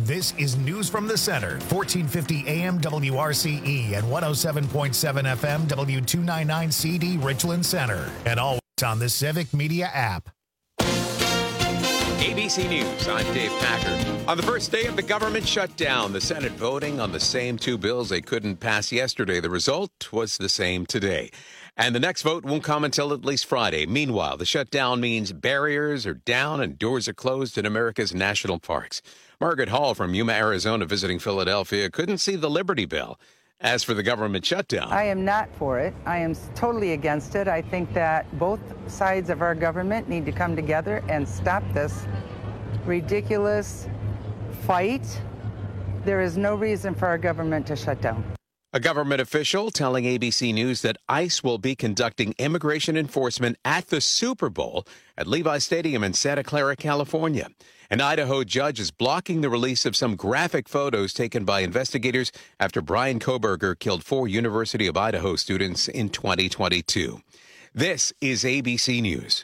This is News from the Center, 1450 AM WRCE and 107.7 FM W299 CD Richland Center. And always on the Civic Media app. ABC News, I'm Dave Packer. On the first day of the government shutdown, the Senate voting on the same two bills they couldn't pass yesterday. The result was the same today. And the next vote won't come until at least Friday. Meanwhile, the shutdown means barriers are down and doors are closed in America's national parks. Margaret Hall from Yuma, Arizona, visiting Philadelphia, couldn't see the Liberty Bell. As for the government shutdown, I am not for it. I am totally against it. I think that both sides of our government need to come together and stop this ridiculous fight. There is no reason for our government to shut down. a government official telling ABC News that ICE will be conducting immigration enforcement at the Super Bowl at Levi Stadium in Santa Clara, California. An Idaho judge is blocking the release of some graphic photos taken by investigators after Brian Koberger killed 4 University of Idaho students in 2022. This is ABC News.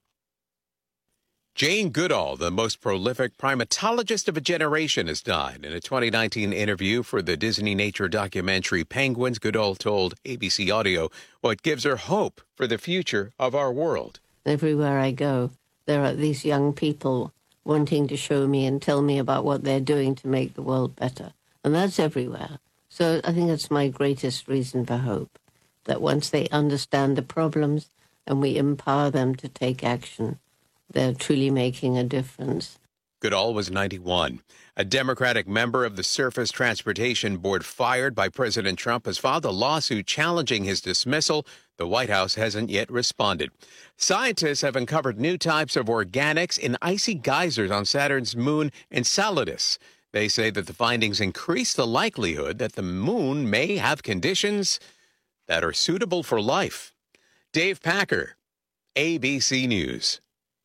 Jane Goodall, the most prolific primatologist of a generation, has died. In a 2019 interview for the Disney nature documentary Penguins, Goodall told ABC Audio what gives her hope for the future of our world. Everywhere I go, there are these young people wanting to show me and tell me about what they're doing to make the world better. And that's everywhere. So I think that's my greatest reason for hope, that once they understand the problems and we empower them to take action, they're truly making a difference. Goodall was 91. A Democratic member of the Surface Transportation Board fired by President Trump has filed a lawsuit challenging his dismissal. The White House hasn't yet responded. Scientists have uncovered new types of organics in icy geysers on Saturn's moon Enceladus. They say that the findings increase the likelihood that the moon may have conditions that are suitable for life. Dave Packer, ABC News.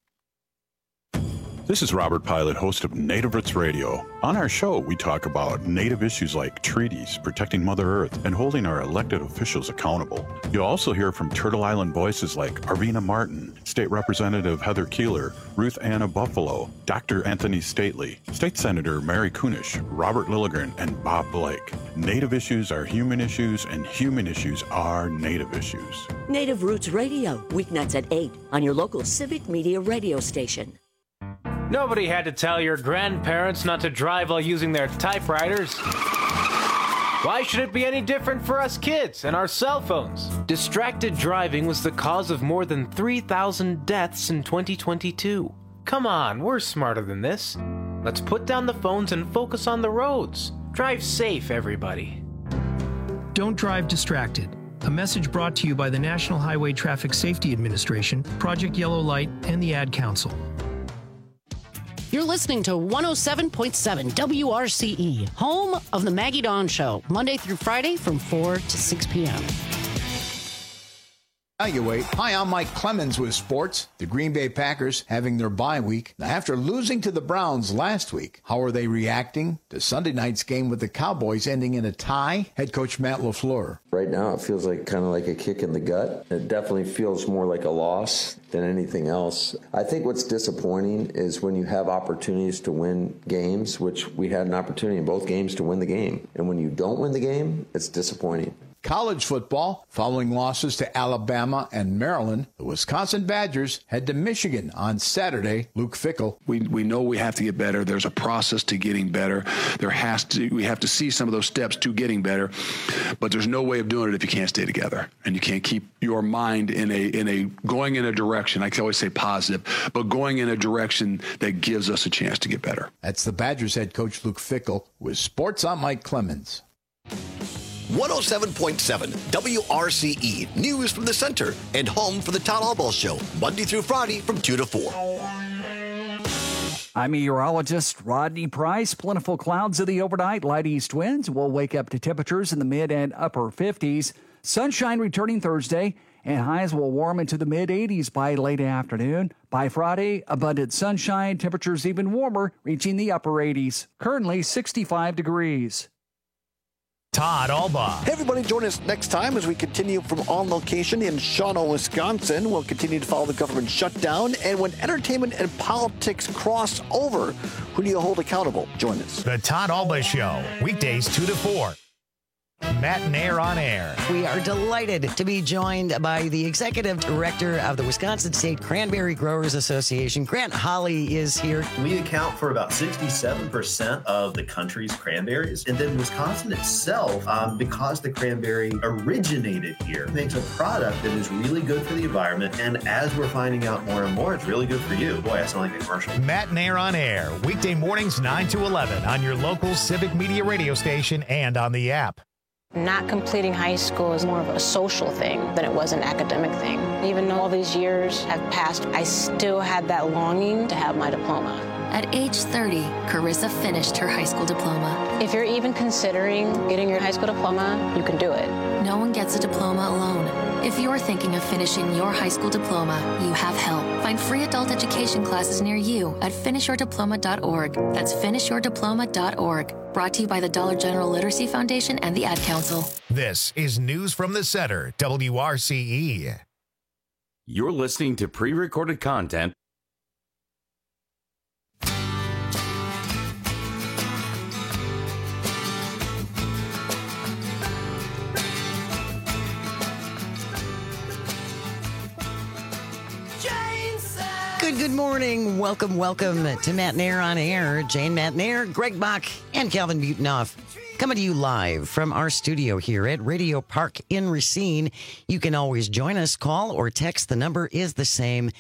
This is Robert Pilot, host of Native Roots Radio. On our show, we talk about Native issues like treaties, protecting Mother Earth, and holding our elected officials accountable. You'll also hear from Turtle Island voices like Arvina Martin, State Representative Heather Keeler, Ruth Anna Buffalo, Dr. Anthony Stately, State Senator Mary Kunish, Robert Lilligren, and Bob Blake. Native issues are human issues, and human issues are Native issues. Native Roots Radio, weeknights at 8 on your local Civic Media radio station. Nobody had to tell your grandparents not to drive while using their typewriters. Why should it be any different for us kids and our cell phones? Distracted driving was the cause of more than 3,000 deaths in 2022. Come on, we're smarter than this. Let's put down the phones and focus on the roads. Drive safe, everybody. Don't drive distracted. A message brought to you by the National Highway Traffic Safety Administration, Project Yellow Light, and the Ad Council. You're listening to 107.7 WRCE, home of the Maggie Dawn Show, Monday through Friday from 4 to 6 p.m. Evaluate. Hi, I'm Mike Clemens with sports. The Green Bay Packers having their bye week. Now, after losing to the Browns last week, how are they reacting to Sunday night's game with the Cowboys ending in a tie? Head coach Matt LaFleur. Right now, it feels like kind of like a kick in the gut. It definitely feels more like a loss than anything else. I think what's disappointing is when you have opportunities to win games, which we had an opportunity in both games to win the game. And when you don't win the game, it's disappointing. College football, following losses to Alabama and Maryland, the Wisconsin Badgers head to Michigan on Saturday. Luke Fickell. We know we have to get better. There's a process to getting better. We have to see some of those steps to getting better, but there's no way of doing it if you can't stay together and you can't keep your mind in a going in a direction. I can always say positive, but going in a direction that gives us a chance to get better. That's the Badgers head coach Luke Fickell with sports. I'm Mike Clemens. 107.7 WRCE, news from the center and home for the Todd Albaugh Show, Monday through Friday from 2 to 4. I'm meteorologist Rodney Price. Plentiful clouds in the overnight. Light east winds will wake up to temperatures in the mid and upper 50s. Sunshine returning Thursday, and highs will warm into the mid-80s by late afternoon. By Friday, abundant sunshine, temperatures even warmer, reaching the upper 80s. Currently 65 degrees. Todd Albaugh. Hey, everybody, join us next time as we continue from on location in Shawano, Wisconsin. We'll continue to follow the government shutdown. And when entertainment and politics cross over, who do you hold accountable? Join us. The Todd Albaugh Show, weekdays 2 to 4. Matt Nair on air. We are delighted to be joined by the executive director of the Wisconsin State Cranberry Growers Association. Grant Holly is here. We account for about 67% of the country's cranberries. And then Wisconsin itself, because the cranberry originated here, makes a product that is really good for the environment. And as we're finding out more and more, it's really good for you. Boy, I sound like a commercial. Matt Nair on air, weekday mornings 9 to 11 on your local Civic Media radio station and on the app. Not completing high school is more of a social thing than it was an academic thing. Even though all these years have passed, I still had that longing to have my diploma. At age 30, Carissa finished her high school diploma. If you're even considering getting your high school diploma, you can do it. No one gets a diploma alone. If you're thinking of finishing your high school diploma, you have help. Find free adult education classes near you at finishyourdiploma.org. That's finishyourdiploma.org. Brought to you by the Dollar General Literacy Foundation and the Ad Council. This is News from the Center, WRCE. You're listening to pre-recorded content. Good morning. Welcome to Matt Nair on air. Jane Matt Nair, Greg Bach, and Calvin Butonoff coming to you live from our studio here at Radio Park in Racine. You can always join us. Call or text. The number is the same,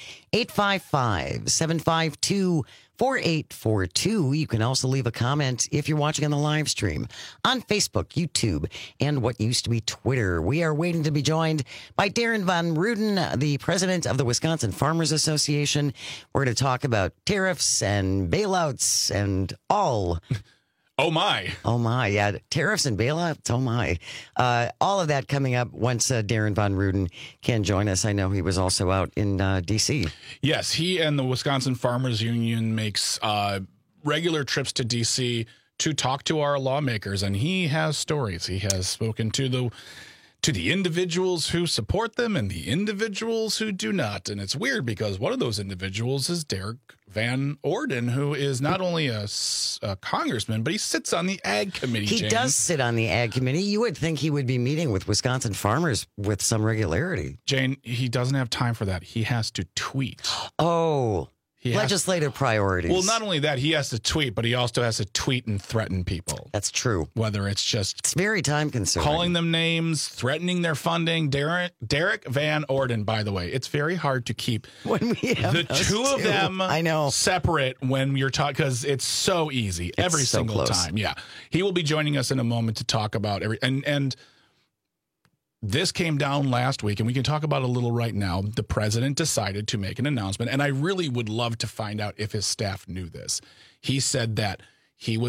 855-752-4842. You can also leave a comment if you're watching on the live stream on Facebook, YouTube, and what used to be Twitter. We are waiting to be joined by Darren Von Ruden, the president of the Wisconsin Farmers Association. We're going to talk about tariffs and bailouts and all. Oh, my. Oh, my. Yeah. Tariffs and bailouts. Oh, my. All of that coming up once Darren Von Ruden can join us. I know he was also out in D.C. Yes, he and the Wisconsin Farmers Union makes regular trips to D.C. to talk to our lawmakers, and he has stories. He has spoken to the individuals who support them and the individuals who do not. And it's weird because one of those individuals is Derek Van Orden, who is not only a congressman, but he sits on the Ag Committee. He does sit on the Ag Committee. You would think he would be meeting with Wisconsin farmers with some regularity. Jane, he doesn't have time for that. He has to tweet. Oh, legislative priorities. Well, not only that, he has to tweet, but he also has to tweet and threaten people. That's true. Whether it's very time consuming. Calling them names, threatening their funding. Derek Van Orden, by the way, it's very hard to keep when we have the two of them separate when you're talking, because it's so easy every single time. Yeah. He will be joining us in a moment to talk about and this came down last week, and we can talk about it a little right now. The president decided to make an announcement, and I really would love to find out if his staff knew this. He said that they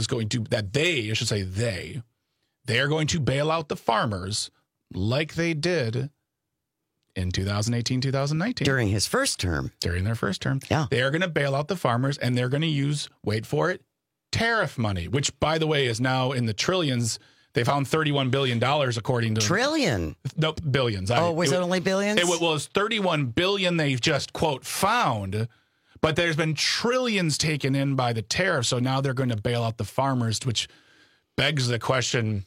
are going to bail out the farmers like they did in 2018, 2019. During his first term. During their first term. Yeah. They are going to bail out the farmers, and they're going to use, wait for it, tariff money, which, by the way, is now in the trillions. They found $31 billion, according to... Trillion? No, billions. Was it only billions? It was $31 billion they've just, quote, found, but there's been trillions taken in by the tariff, so now they're going to bail out the farmers, which begs the question,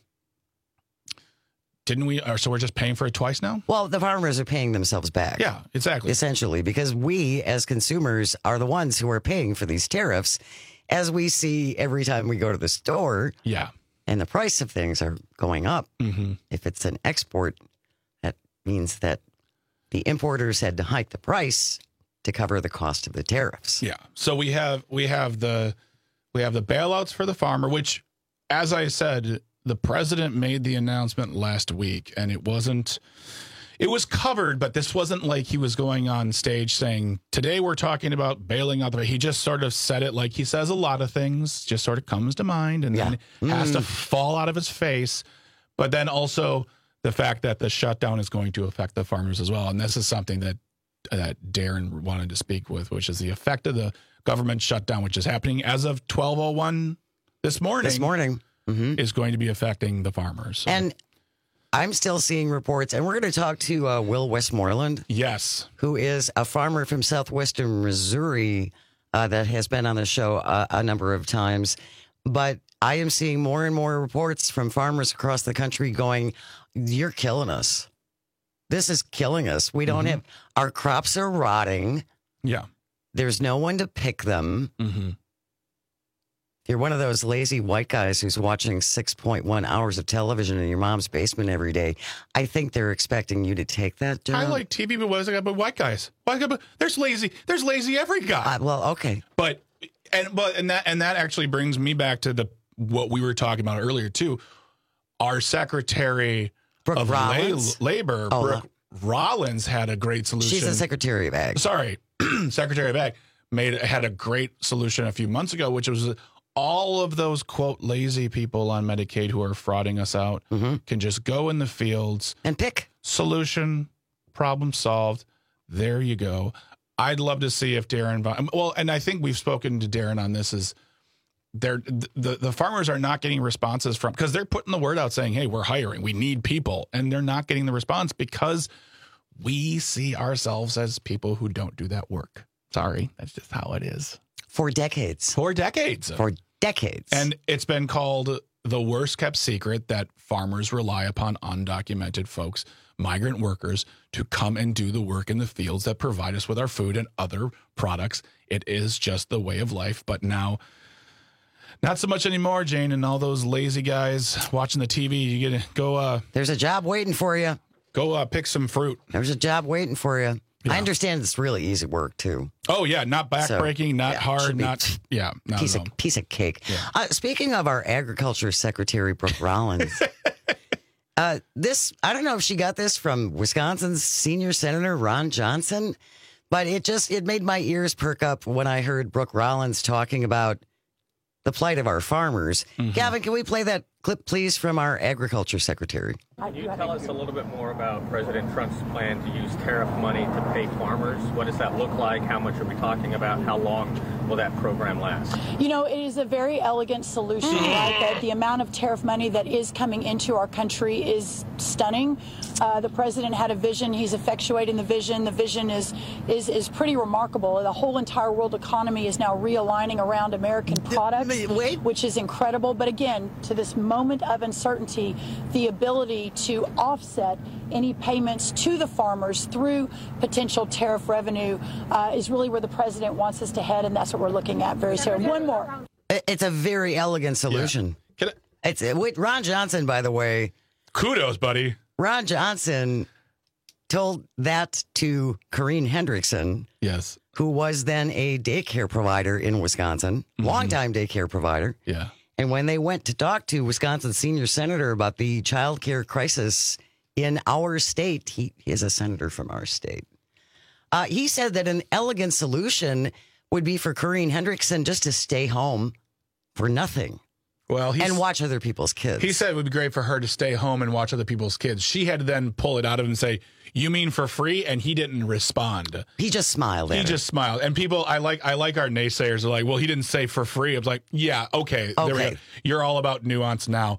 so we're just paying for it twice now? Well, the farmers are paying themselves back. Yeah, exactly. Essentially, because we, as consumers, are the ones who are paying for these tariffs, as we see every time we go to the store. Yeah. And the price of things are going up. Mm-hmm. If it's an export, that means that the importers had to hike the price to cover the cost of the tariffs. Yeah. So we have the bailouts for the farmer, which, as I said, the president made the announcement last week, and it was covered, but this wasn't like he was going on stage saying, today we're talking about bailing out. He just sort of said it like he says a lot of things, just sort of comes to mind and then has to fall out of his face. But then also the fact that the shutdown is going to affect the farmers as well. And this is something that Darren wanted to speak with, which is the effect of the government shutdown, which is happening as of 12:01 this morning. is going to be affecting the farmers. So. And I'm still seeing reports, and we're going to talk to Will Westmoreland. Yes. Who is a farmer from southwestern Missouri that has been on the show a number of times. But I am seeing more and more reports from farmers across the country going, you're killing us. This is killing us. We don't have, our crops are rotting. Yeah. There's no one to pick them. You're one of those lazy white guys who's watching 6.1 hours of television in your mom's basement every day. I think they're expecting you to take that job. I like TV, but what is it about white guys? There's lazy every guy. Well, okay. But that actually brings me back to what we were talking about earlier too. Our Secretary of Labor, Brooke Rollins, had a great solution. She's the Secretary of Ag. Sorry, Secretary of Ag had a great solution a few months ago, which was all of those, quote, lazy people on Medicaid who are frauding us out can just go in the fields and pick. Solution, problem solved. There you go. I'd love to see if Darren, and I think we've spoken to Darren on this, is the farmers are not getting responses from, because they're putting the word out saying, hey, we're hiring, we need people. And they're not getting the response because we see ourselves as people who don't do that work. Sorry, that's just how it is. For decades. And it's been called the worst kept secret that farmers rely upon undocumented folks, migrant workers, to come and do the work in the fields that provide us with our food and other products. It is just the way of life. But now, not so much anymore, Jane, and all those lazy guys watching the TV. You get to go. There's a job waiting for you. Go pick some fruit. There's a job waiting for you. Yeah. I understand it's really easy work too. Oh yeah, not backbreaking, not hard, piece of cake. Yeah. Speaking of our Agriculture Secretary Brooke Rollins, I don't know if she got this from Wisconsin's senior senator Ron Johnson, but it made my ears perk up when I heard Brooke Rollins talking about the plight of our farmers. Gavin, can we play that clip, please, from our Agriculture Secretary? Can you tell us a little bit more about President Trump's plan to use tariff money to pay farmers? What does that look like? How much are we talking about? How long will that program last? You know, it is a very elegant solution, right? The amount of tariff money that is coming into our country is stunning. The president had a vision. He's effectuating the vision. The vision is pretty remarkable. The whole entire world economy is now realigning around American products, which is incredible. But again, to this moment of uncertainty, the ability to offset any payments to the farmers through potential tariff revenue is really where the president wants us to head, and that's what we're looking at very soon. One more. It's a very elegant solution. Yeah. It's with Ron Johnson, by the way. Kudos, buddy. Ron Johnson told that to Corrine Hendrickson. Yes. Who was then a daycare provider in Wisconsin, longtime daycare provider. Yeah. And when they went to talk to Wisconsin senior senator about the child care crisis in our state, he is a senator from our state. He said that an elegant solution would be for Corrine Hendrickson just to stay home for nothing. Well, and watch other people's kids. He said it would be great for her to stay home and watch other people's kids. She had to then pull it out of him and say, "You mean for free?" And he didn't respond. He just smiled. He just smiled. And people, I like our naysayers are like, "Well, he didn't say for free." I was like, "Yeah, okay. There we go. You're all about nuance now."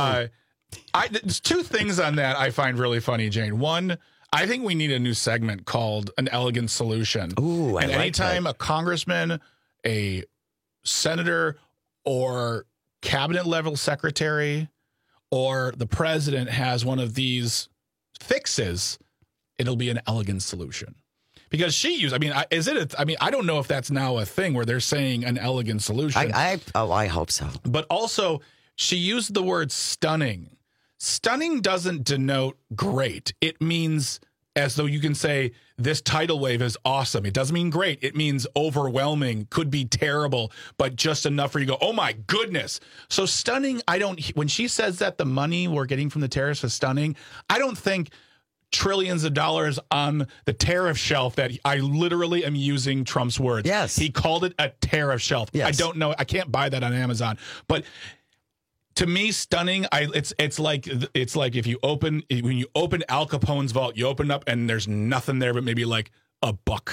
There's two things on that I find really funny, Jane. One, I think we need a new segment called An Elegant Solution. Ooh, and anytime a congressman, a senator, or cabinet level secretary or the president has one of these fixes, it'll be an elegant solution. Because I don't know if that's now a thing where they're saying an elegant solution. I hope so. But also, she used the word stunning. Stunning doesn't denote great. It means as though you can say this tidal wave is awesome. It doesn't mean great. It means overwhelming, could be terrible, but just enough for you to go, oh my goodness. So stunning, when she says that the money we're getting from the tariffs is stunning, I don't think trillions of dollars on the tariff shelf that I literally am using Trump's words. Yes. He called it a tariff shelf. Yes. I don't know. I can't buy that on Amazon, but to me, stunning. It's like when you open Al Capone's vault, you open up and there's nothing there but maybe like a buck.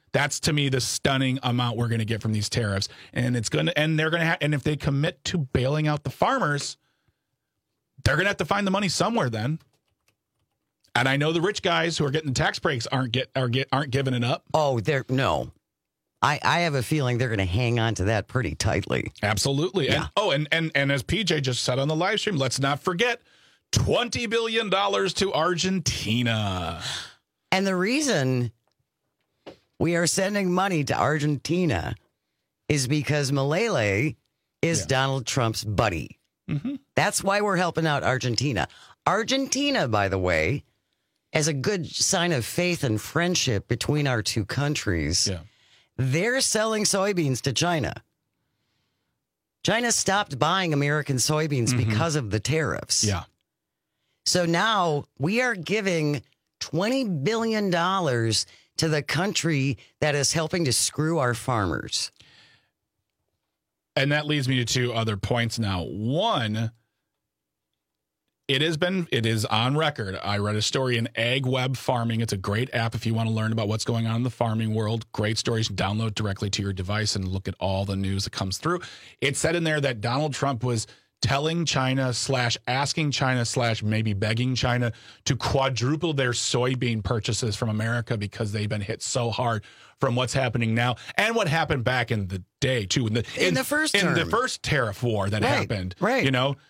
That's to me the stunning amount we're going to get from these tariffs, and they're going to and if they commit to bailing out the farmers, they're going to have to find the money somewhere then. And I know the rich guys who are getting tax breaks aren't giving it up. Oh, no. I have a feeling they're going to hang on to that pretty tightly. Absolutely. Yeah. And as PJ just said on the live stream, let's not forget $20 billion to Argentina. And the reason we are sending money to Argentina is because Milei is Donald Trump's buddy. Mm-hmm. That's why we're helping out Argentina. Argentina, by the way, as a good sign of faith and friendship between our two countries, they're selling soybeans to China. China stopped buying American soybeans because of the tariffs. Yeah. So now we are giving $20 billion to the country that is helping to screw our farmers. And that leads me to two other points now. One, it is on record. I read a story in AgWeb Farming. It's a great app if you want to learn about what's going on in the farming world. Great stories. Download directly to your device and look at all the news that comes through. It said in there that Donald Trump was telling China / asking China / maybe begging China to quadruple their soybean purchases from America because they've been hit so hard from what's happening now and what happened back in the day too in the first tariff war that happened. Right. You know,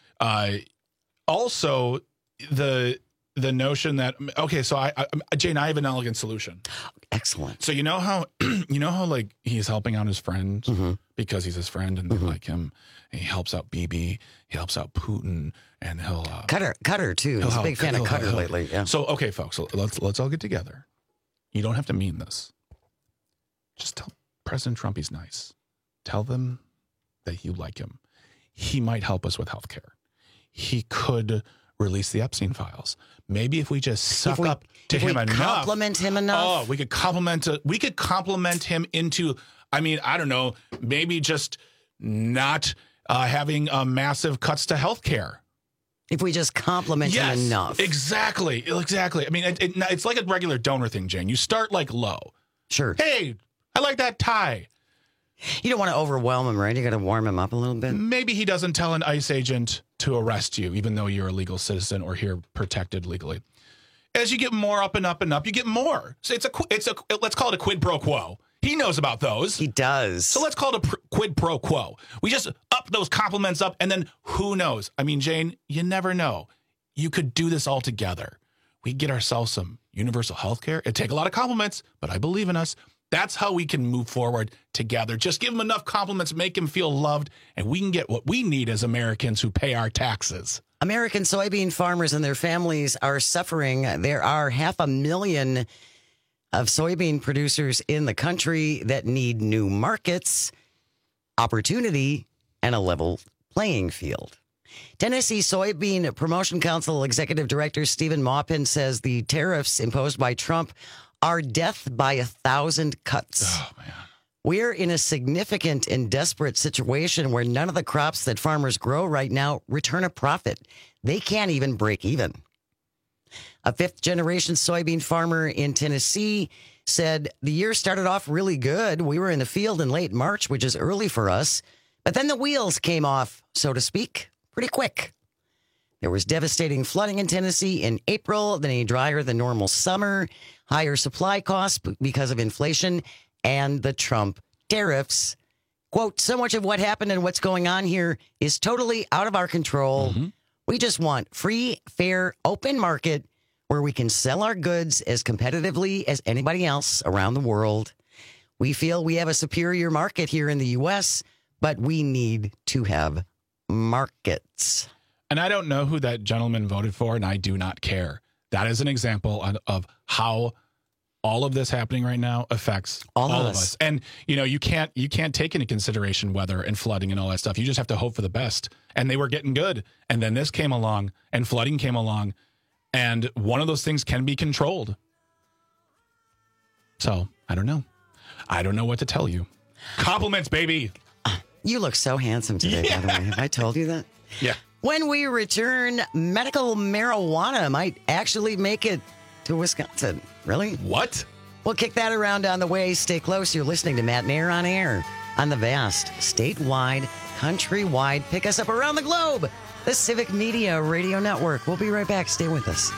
also the notion that so Jane, I have an elegant solution. Excellent. So you know how like he's helping out his friends because he's his friend and they like him. And he helps out Bibi, he helps out Putin, and he'll Cutter too. He's a big fan of Cutter lately. Yeah. So okay, folks, so let's all get together. You don't have to mean this. Just tell President Trump he's nice. Tell them that you like him. He might help us with healthcare. He could release the Epstein files. Maybe if we just suck up to him enough. Compliment him enough. Oh, we could compliment him into, I mean, I don't know, maybe just not having massive cuts to healthcare. If we just compliment him enough. Exactly. I mean, it's like a regular donor thing, Jane. You start like low. Sure. Hey, I like that tie. You don't want to overwhelm him, right? You got to warm him up a little bit. Maybe he doesn't tell an ICE agent to arrest you, even though you're a legal citizen or here protected legally. As you get more up and up and up, you get more. So let's call it a quid pro quo. He knows about those. He does. So let's call it a quid pro quo. We just up those compliments up, and then who knows? I mean, Jane, you never know. You could do this all together. We get ourselves some universal health care. It'd take a lot of compliments, but I believe in us. That's how we can move forward together. Just give him enough compliments, make him feel loved, and we can get what we need as Americans who pay our taxes. American soybean farmers and their families are suffering. There are 500,000 of soybean producers in the country that need new markets, opportunity, and a level playing field. Tennessee Soybean Promotion Council Executive Director Stephen Maupin says the tariffs imposed by Trump are death by 1,000 cuts. Oh, man. We're in a significant and desperate situation where none of the crops that farmers grow right now return a profit. They can't even break even. A fifth-generation soybean farmer in Tennessee said the year started off really good. We were in the field in late March, which is early for us. But then the wheels came off, so to speak, pretty quick. There was devastating flooding in Tennessee in April, then a drier than normal summer, higher supply costs because of inflation, and the Trump tariffs. Quote, so much of what happened and what's going on here is totally out of our control. We just want free, fair, open market where we can sell our goods as competitively as anybody else around the world. We feel we have a superior market here in the U.S., but we need to have markets. And I don't know who that gentleman voted for, and I do not care. That is an example of how all of this happening right now affects all of us. And, you know, you can't take into consideration weather and flooding and all that stuff. You just have to hope for the best. And they were getting good. And then this came along and flooding came along. And one of those things can be controlled. So I don't know. I don't know what to tell you. Compliments, baby. You look so handsome today, by the way. Have I told you that? Yeah. When we return, medical marijuana might actually make it to Wisconsin. Really? What? We'll kick that around on the way. Stay close. You're listening to Matt Nair on air on the vast, statewide, countrywide, pick us up around the globe, the Civic Media Radio Network. We'll be right back. Stay with us.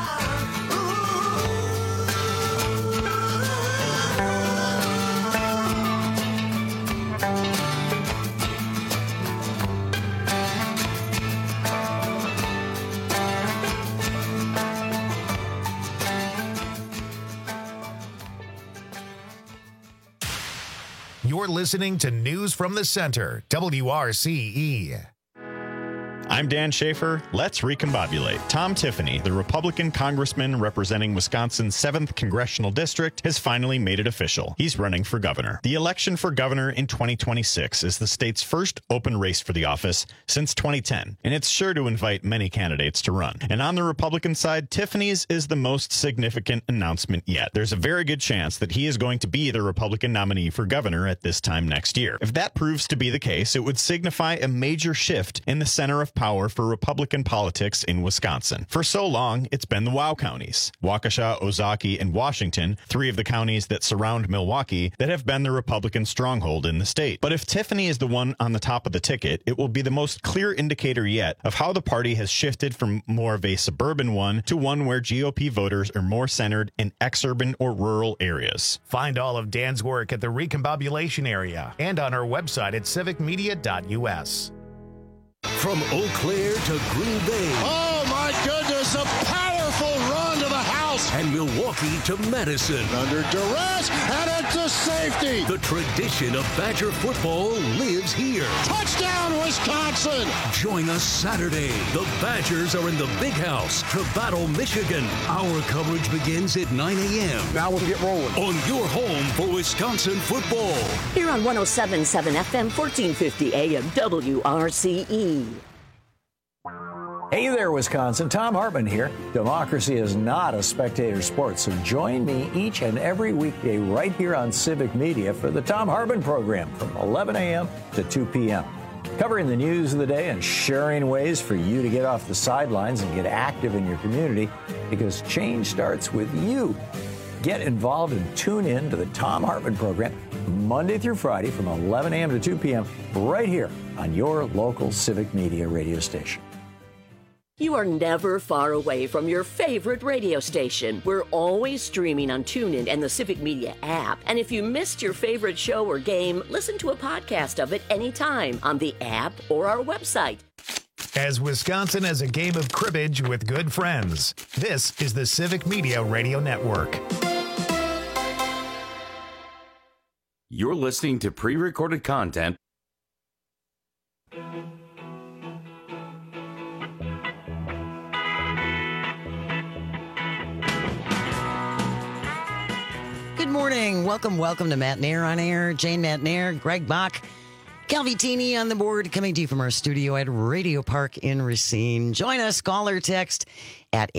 You're listening to News from the Center, WRCE. I'm Dan Schaefer. Let's recombobulate. Tom Tiffany, the Republican congressman representing Wisconsin's 7th congressional district, has finally made it official. He's running for governor. The election for governor in 2026 is the state's first open race for the office since 2010, and it's sure to invite many candidates to run. And on the Republican side, Tiffany's is the most significant announcement yet. There's a very good chance that he is going to be the Republican nominee for governor at this time next year. If that proves to be the case, it would signify a major shift in the center of power for Republican politics in Wisconsin. For so long, it's been the WOW counties, Waukesha, Ozaukee, and Washington, 3 of the counties that surround Milwaukee, that have been the Republican stronghold in the state. But if Tiffany is the one on the top of the ticket, it will be the most clear indicator yet of how the party has shifted from more of a suburban one to one where GOP voters are more centered in exurban or rural areas. Find all of Dan's work at the Recombobulation area and on our website at civicmedia.us. From Eau Claire to Green Bay. Oh, my goodness, a powerful run to the house. And Milwaukee to Madison. Under duress, and into safety. The tradition of Badger football lives here. Touchdown, Wisconsin. Join us Saturday. The Badgers are in the Big House to battle Michigan. Our coverage begins at 9 a.m. Now we'll get rolling. On your home for Wisconsin football. Here on 107.7 FM, 1450 AM, WRCE. Hey there, Wisconsin. Tom Hartman here. Democracy is not a spectator sport, so join me each and every weekday right here on Civic Media for the Tom Hartman program from 11 a.m. to 2 p.m. Covering the news of the day and sharing ways for you to get off the sidelines and get active in your community, because change starts with you. Get involved and tune in to the Tom Hartman program Monday through Friday from 11 a.m. to 2 p.m. right here on your local Civic Media radio station. You are never far away from your favorite radio station. We're always streaming on TuneIn and the Civic Media app. And if you missed your favorite show or game, listen to a podcast of it anytime on the app or our website. As Wisconsin has a game of cribbage with good friends, this is the Civic Media Radio Network. You're listening to pre-recorded content. Good morning. Welcome to Matt Nair on air. Jane Matt Nair, Greg Bach, Calvi-Tini on the board, coming to you from our studio at Radio Park in Racine. Join us, call or text at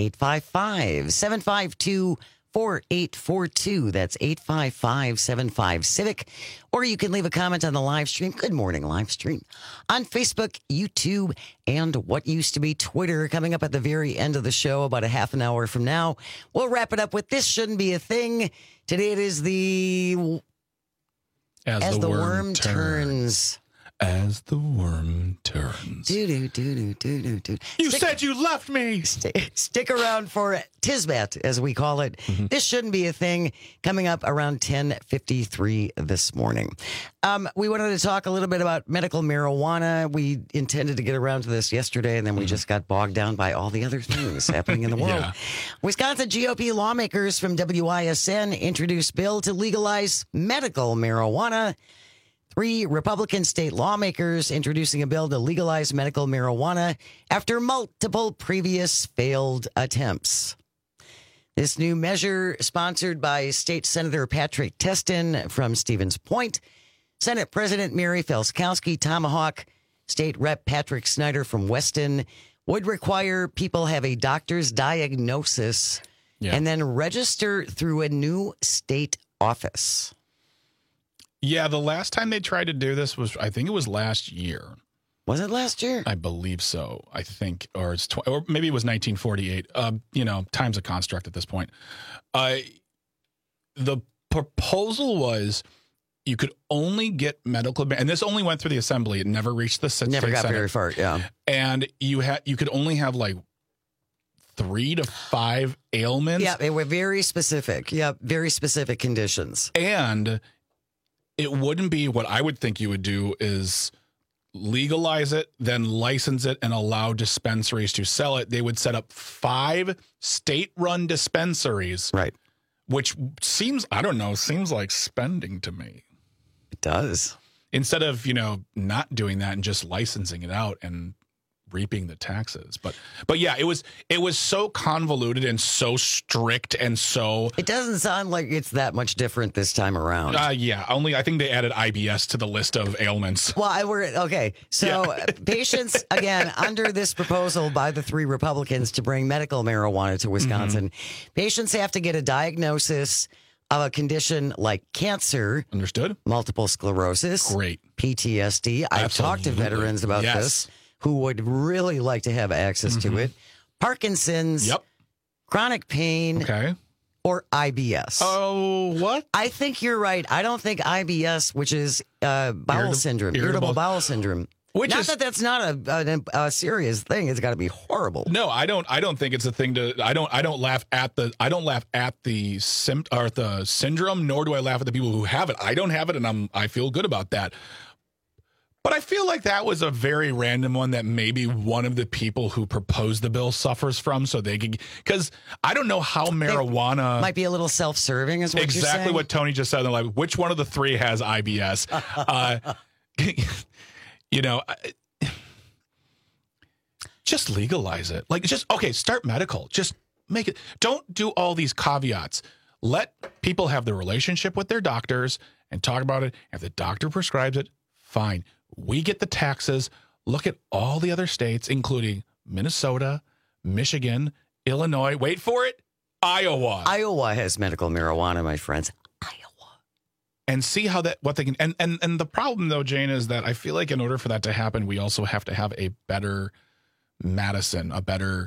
855-752-4842. That's 855-75-CIVIC. Or you can leave a comment on the live stream. Good morning, live stream. On Facebook, YouTube, and what used to be Twitter. Coming up at the very end of the show, about a half an hour from now. We'll wrap it up with This Shouldn't Be a Thing. Today it is the... As the worm turns. As the worm turns. Do. You said you left me. Stick around for Tisbat, as we call it. Mm-hmm. This shouldn't be a thing. Coming up around 10:53 this morning. We wanted to talk a little bit about medical marijuana. We intended to get around to this yesterday, and then we just got bogged down by all the other things happening in the world. Yeah. Wisconsin GOP lawmakers from WISN introduced bill to legalize medical marijuana. 3 Republican state lawmakers introducing a bill to legalize medical marijuana after multiple previous failed attempts. This new measure, sponsored by State Senator Patrick Testin from Stevens Point, Senate President Mary Felskowski Tomahawk, State Rep Patrick Snyder from Weston, would require people have a doctor's diagnosis and then register through a new state office. Yeah, the last time they tried to do this was, I think it was last year. Was it last year? I believe so. I think, or maybe it was 1948. Time's a construct at this point. the proposal was you could only get medical, and this only went through the assembly. It never reached the Senate. Never got very far. Yeah, and you could only have like 3 to 5 ailments. Yeah, they were very specific. Yeah, very specific conditions. And it wouldn't be what I would think you would do is legalize it, then license it, and allow dispensaries to sell it. They would set up 5 state-run dispensaries. Right. Which seems like spending to me. It does. Instead of, not doing that and just licensing it out and reaping the taxes. But yeah, it was so convoluted and so strict and so. It doesn't sound like it's that much different this time around. Yeah, only I think they added IBS to the list of ailments. Well, okay. So patients, again, under this proposal by the 3 Republicans to bring medical marijuana to Wisconsin, patients have to get a diagnosis of a condition like cancer. Understood. Multiple sclerosis. Great. PTSD. I've talked to veterans about this who would really like to have access to it. Parkinson's. Yep. Chronic pain. Okay. Or IBS. Oh, what? I think you're right. I don't think IBS, which is bowel syndrome, irritable bowel syndrome. That's not a serious thing. It's got to be horrible. No, I don't think it's a thing to. I don't laugh at the syndrome, nor do I laugh at the people who have it. I don't have it, and I feel good about that. But I feel like that was a very random one that maybe one of the people who proposed the bill suffers from, so they could, because I don't know how marijuana might be a little self-serving, is what you're saying? Exactly what Tony just said. They're like, which one of the 3 has IBS? Just legalize it. Like, start medical. Just make it. Don't do all these caveats. Let people have the relationship with their doctors and talk about it. If the doctor prescribes it, fine. We get the taxes. Look at all the other states, including Minnesota, Michigan, Illinois. Wait for it. Iowa. Iowa has medical marijuana, my friends. And see what they can. And the problem, though, Jane, is that I feel like in order for that to happen, we also have to have a better Madison, a better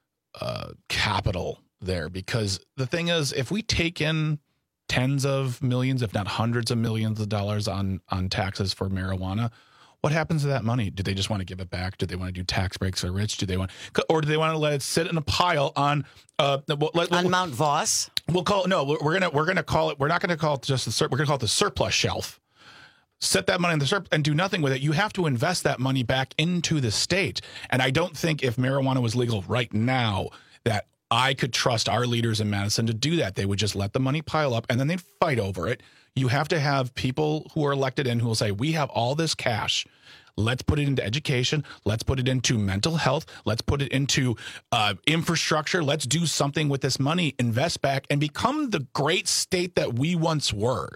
capital there. Because the thing is, if we take in tens of millions, if not hundreds of millions of dollars on taxes for marijuana, what happens to that money? Do they just want to give it back? Do they want to do tax breaks for rich? Do they want to let it sit in a pile on Mount Voss? We're gonna call it. We're not gonna call it just the we're gonna call it the surplus shelf. Set that money in the surplus and do nothing with it. You have to invest that money back into the state. And I don't think if marijuana was legal right now that I could trust our leaders in Madison to do that. They would just let the money pile up and then they'd fight over it. You have to have people who are elected in who will say, we have all this cash. Let's put it into education. Let's put it into mental health. Let's put it into infrastructure. Let's do something with this money, invest back, and become the great state that we once were.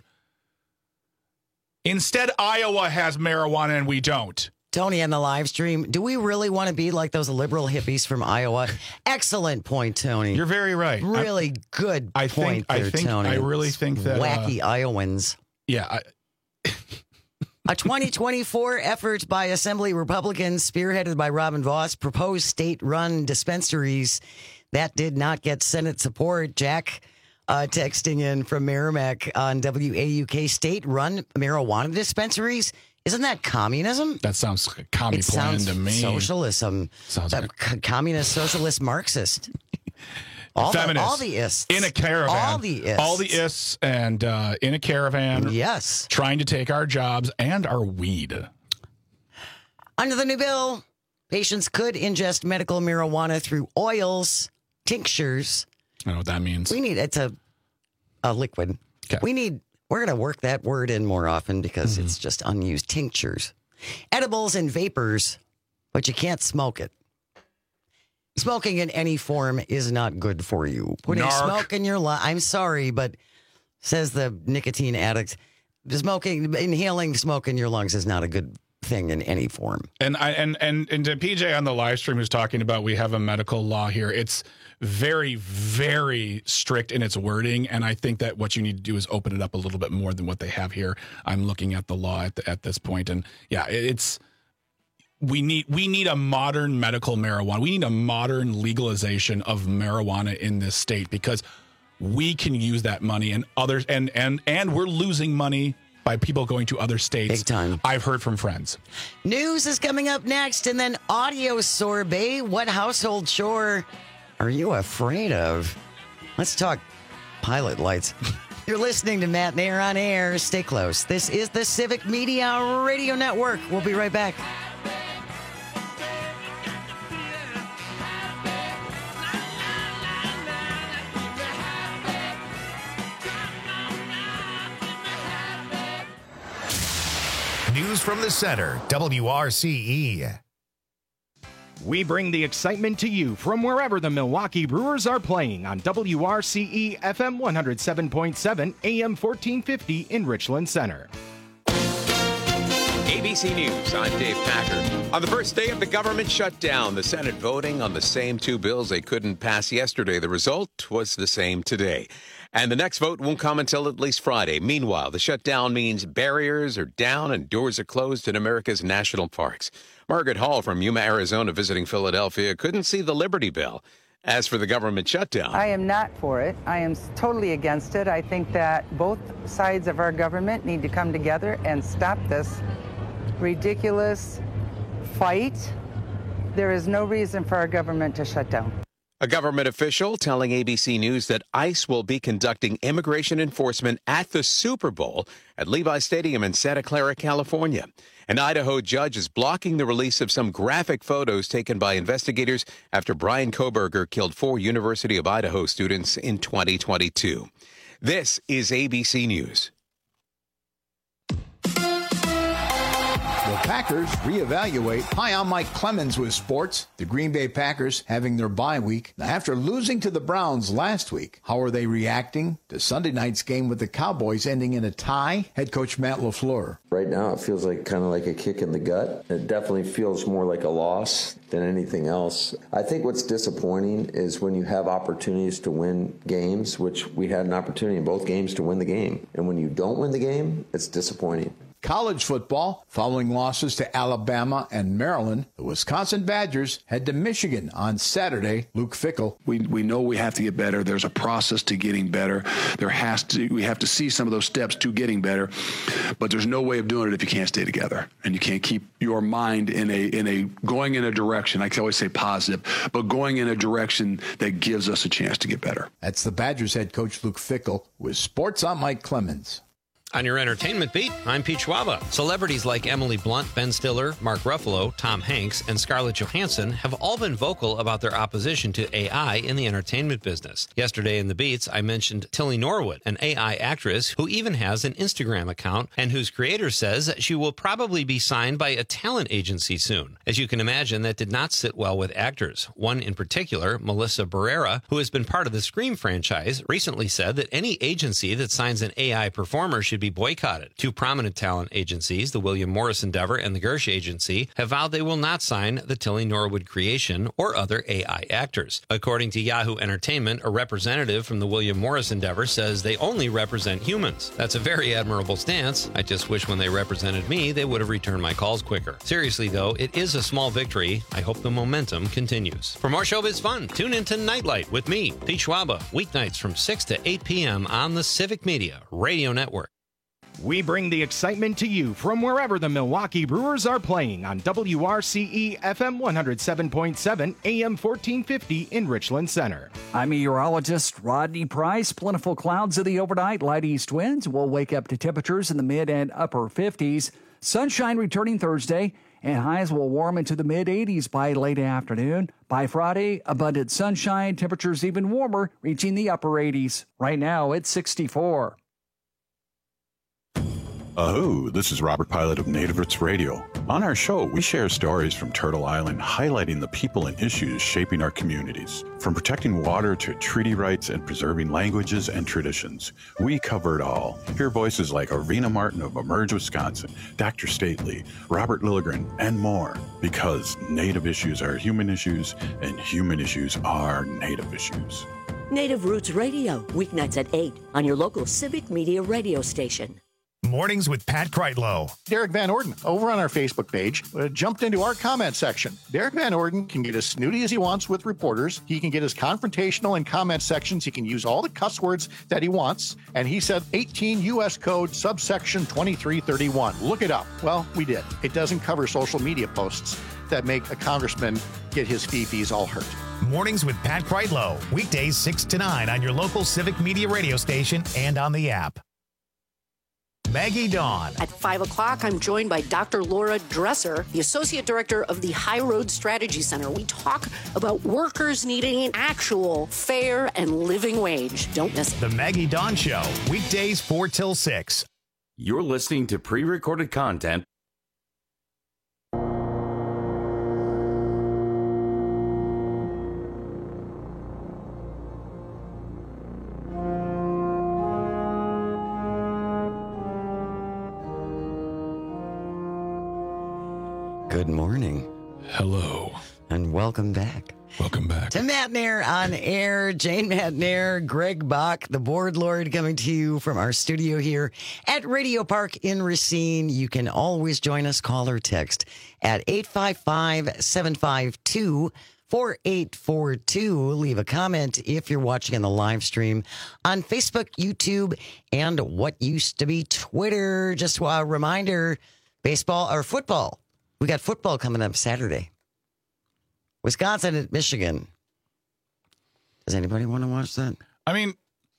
Instead, Iowa has marijuana and we don't. Tony on the live stream, do we really want to be like those liberal hippies from Iowa? Excellent point, Tony. You're very right. Really good point there, Tony. I really think that... Wacky Iowans. Yeah. A 2024 effort by Assembly Republicans, spearheaded by Robin Voss, proposed state-run dispensaries. That did not get Senate support. Jack texting in from Merrimack on WAUK, state-run marijuana dispensaries. Isn't that communism? That sounds like a commie plan to me. Socialism. Sounds like communist, socialist, Marxist. Feminists. All the ists. In a caravan. All the ists. All the ists and in a caravan. Yes. Trying to take our jobs and our weed. Under the new bill, patients could ingest medical marijuana through oils, tinctures. I don't know what that means. It's a liquid. Okay. We're going to work that word in more often because it's just unused. Tinctures. Edibles and vapors, but you can't smoke it. Smoking in any form is not good for you. Putting smoke in your lungs, I'm sorry, but says the nicotine addict, inhaling smoke in your lungs is not a good thing in any form. And to PJ on the live stream who's talking about we have a medical law here, it's very, very strict in its wording, and I think that what you need to do is open it up a little bit more than what they have here. I'm looking at the law at this point, and yeah, we need a modern medical marijuana. We need a modern legalization of marijuana in this state because we can use that money, and others, and we're losing money by people going to other states. Big time. I've heard from friends. News is coming up next, and then audio sorbet. What household chore are you afraid of? Let's talk pilot lights. You're listening to Matt and Air on Air. Stay close. This is the Civic Media Radio Network. We'll be right back. News from the center, WRCE. We bring the excitement to you from wherever the Milwaukee Brewers are playing on WRCE FM 107.7 AM 1450 in Richland Center. ABC News, I'm Dave Packer. On the first day of the government shutdown, the Senate voting on the same two bills they couldn't pass yesterday. The result was the same today. And the next vote won't come until at least Friday. Meanwhile, the shutdown means barriers are down and doors are closed in America's national parks. Margaret Hall from Yuma, Arizona, visiting Philadelphia, couldn't see the Liberty Bell. As for the government shutdown, I am not for it. I am totally against it. I think that both sides of our government need to come together and stop this ridiculous fight. There is no reason for our government to shut down. A government official telling ABC News that ICE will be conducting immigration enforcement at the Super Bowl at Levi Stadium in Santa Clara, California. An Idaho judge is blocking the release of some graphic photos taken by investigators after Brian Kohberger killed 4 University of Idaho students in 2022. This is ABC News. The Packers reevaluate. Hi, I'm Mike Clemens with sports. The Green Bay Packers having their bye week. Now, after losing to the Browns last week, how are they reacting to Sunday night's game with the Cowboys ending in a tie? Head coach Matt LaFleur. Right now, it feels like kind of like a kick in the gut. It definitely feels more like a loss than anything else. I think what's disappointing is when you have opportunities to win games, which we had an opportunity in both games to win the game. And when you don't win the game, it's disappointing. College football, following losses to Alabama and Maryland, the Wisconsin Badgers head to Michigan on Saturday. Luke Fickell. We know we have to get better. There's a process to getting better. We have to see some of those steps to getting better, but there's no way of doing it if you can't stay together and you can't keep your mind in a going in a direction. I can always say positive, but going in a direction that gives us a chance to get better. That's the Badgers head coach Luke Fickell with sports. I'm Mike Clemens. On your entertainment beat, I'm Pete Schwaba. Celebrities like Emily Blunt, Ben Stiller, Mark Ruffalo, Tom Hanks, and Scarlett Johansson have all been vocal about their opposition to AI in the entertainment business. Yesterday in the Beats, I mentioned Tilly Norwood, an AI actress who even has an Instagram account and whose creator says she will probably be signed by a talent agency soon. As you can imagine, that did not sit well with actors. One in particular, Melissa Barrera, who has been part of the Scream franchise, recently said that any agency that signs an AI performer should be boycotted. 2 prominent talent agencies, the William Morris Endeavor and the Gersh Agency, have vowed they will not sign the Tilly Norwood creation or other AI actors. According to Yahoo Entertainment, a representative from the William Morris Endeavor says they only represent humans. That's a very admirable stance. I just wish when they represented me, they would have returned my calls quicker. Seriously, though, it is a small victory. I hope the momentum continues. For more showbiz fun, tune into Nightlight with me, Pete Schwaba, weeknights from 6 to 8 p.m. on the Civic Media Radio Network. We bring the excitement to you from wherever the Milwaukee Brewers are playing on WRCE FM 107.7 AM 1450 in Richland Center. I'm meteorologist Rodney Price. Plentiful clouds of the overnight. Light east winds will wake up to temperatures in the mid and upper 50s. Sunshine returning Thursday, and highs will warm into the mid 80s by late afternoon. By Friday, abundant sunshine, temperatures even warmer, reaching the upper 80s. Right now, it's 64. This is Robert Pilot of Native Roots Radio. On our show, we share stories from Turtle Island, highlighting the people and issues shaping our communities. From protecting water to treaty rights and preserving languages and traditions, we cover it all. Hear voices like Arena Martin of Emerge, Wisconsin, Dr. Stately, Robert Lilligren, and more. Because Native issues are human issues, and human issues are Native issues. Native Roots Radio, weeknights at 8 on your local Civic Media radio station. Mornings with Pat Kreitlow. Derek Van Orden, over on our Facebook page, jumped into our comment section. Derek Van Orden can get as snooty as he wants with reporters. He can get as confrontational in comment sections. He can use all the cuss words that he wants. And he said 18 U.S. Code subsection 2331. Look it up. Well, we did. It doesn't cover social media posts that make a congressman get his fifis all hurt. Mornings with Pat Kreitlow. Weekdays 6 to 9 on your local Civic Media radio station and on the app. Maggie Dawn. At 5 o'clock, I'm joined by Dr. Laura Dresser, the Associate Director of the High Road Strategy Center. We talk about workers needing an actual fair and living wage. Don't miss it. The Maggie Dawn Show. Weekdays 4 till 6. You're listening to pre-recorded content. Good morning. Hello. And welcome back. Welcome back. To Matt Nair on air. Jane Matt Nair, Greg Bach, the board lord, coming to you from our studio here at Radio Park in Racine. You always join us, call or text at 855-752-4842. Leave a comment if you're watching on the live stream on Facebook, YouTube, and what used to be Twitter. Just a reminder, baseball or football. We got football coming up Saturday. Wisconsin at Michigan. Does anybody want to watch that? I mean,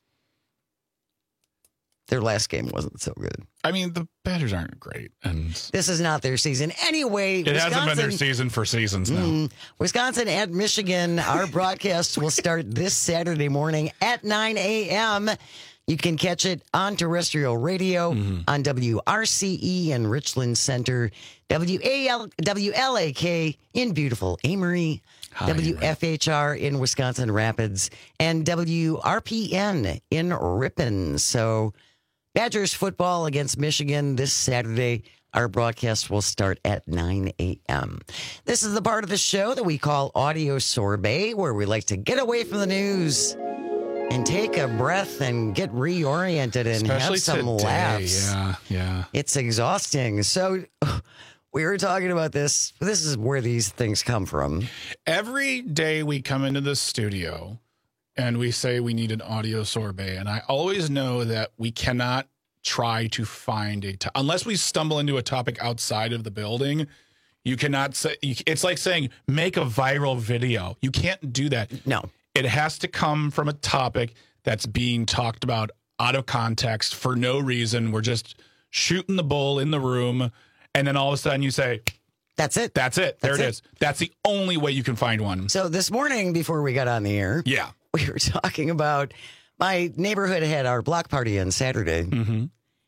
their last game wasn't so good. I mean, the Badgers aren't great. And this is not their season. Anyway, it hasn't been their season for seasons now. Wisconsin at Michigan. Our broadcast will start this Saturday morning at 9 a.m. You can catch it on terrestrial radio on WRCE in Richland Center, WLAK in beautiful Amory, WFHR in Wisconsin Rapids, and WRPN in Ripon. So Badgers football against Michigan this Saturday. Our broadcast will start at 9 a.m. This is the part of the show that we call Audio Sorbet, where we like to get away from the news and take a breath and get reoriented and especially have some today. laughs. Yeah. It's exhausting. So we were talking about this. This is where these things come from. Every day we come into the studio and we say we need an audio sorbet. And I always know that we cannot try to find unless we stumble into a topic outside of the building. You cannot say, it's like saying, make a viral video. You can't do that. No. It has to come from a topic that's being talked about out of context for no reason. We're just shooting the bull in the room. And then all of a sudden you say, that's it. There it is. That's the only way you can find one. So this morning, before we got on the air, we were talking about my neighborhood had our block party on Saturday. Mm-hmm.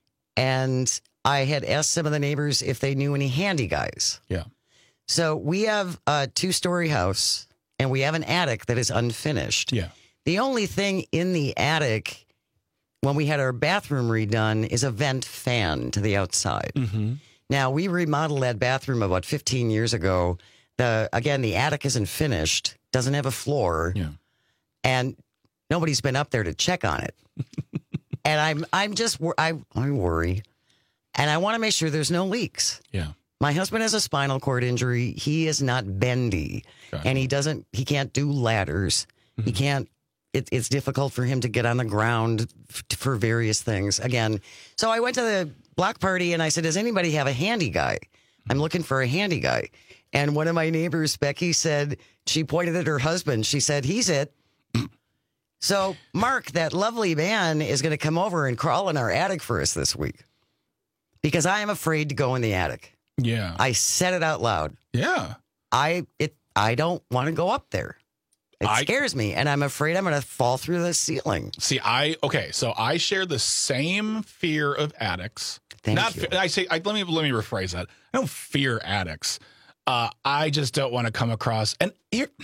And I had asked some of the neighbors if they knew any handy guys. Yeah. So we have a 2-story house. And we have an attic that is unfinished. Yeah. The only thing in the attic, when we had our bathroom redone, is a vent fan to the outside. Mm-hmm. Now, we remodeled that bathroom about 15 years ago. The attic isn't finished, doesn't have a floor. Yeah. And nobody's been up there to check on it. And I worry. And I want to make sure there's no leaks. Yeah. My husband has a spinal cord injury. He is not bendy, and he can't do ladders. Mm-hmm. He can't, it's difficult for him to get on the ground for various things. Again, so I went to the block party and I said, does anybody have a handy guy? I'm looking for a handy guy. And one of my neighbors, Becky, said, she pointed at her husband. She said, he's it. So Mark, that lovely man, is going to come over and crawl in our attic for us this week because I am afraid to go in the attic. Yeah. I said it out loud. Yeah. I don't want to go up there. It scares me, and I'm afraid I'm going to fall through the ceiling. See, so I share the same fear of attics. Let me rephrase that. I don't fear attics. I just don't want to come across. And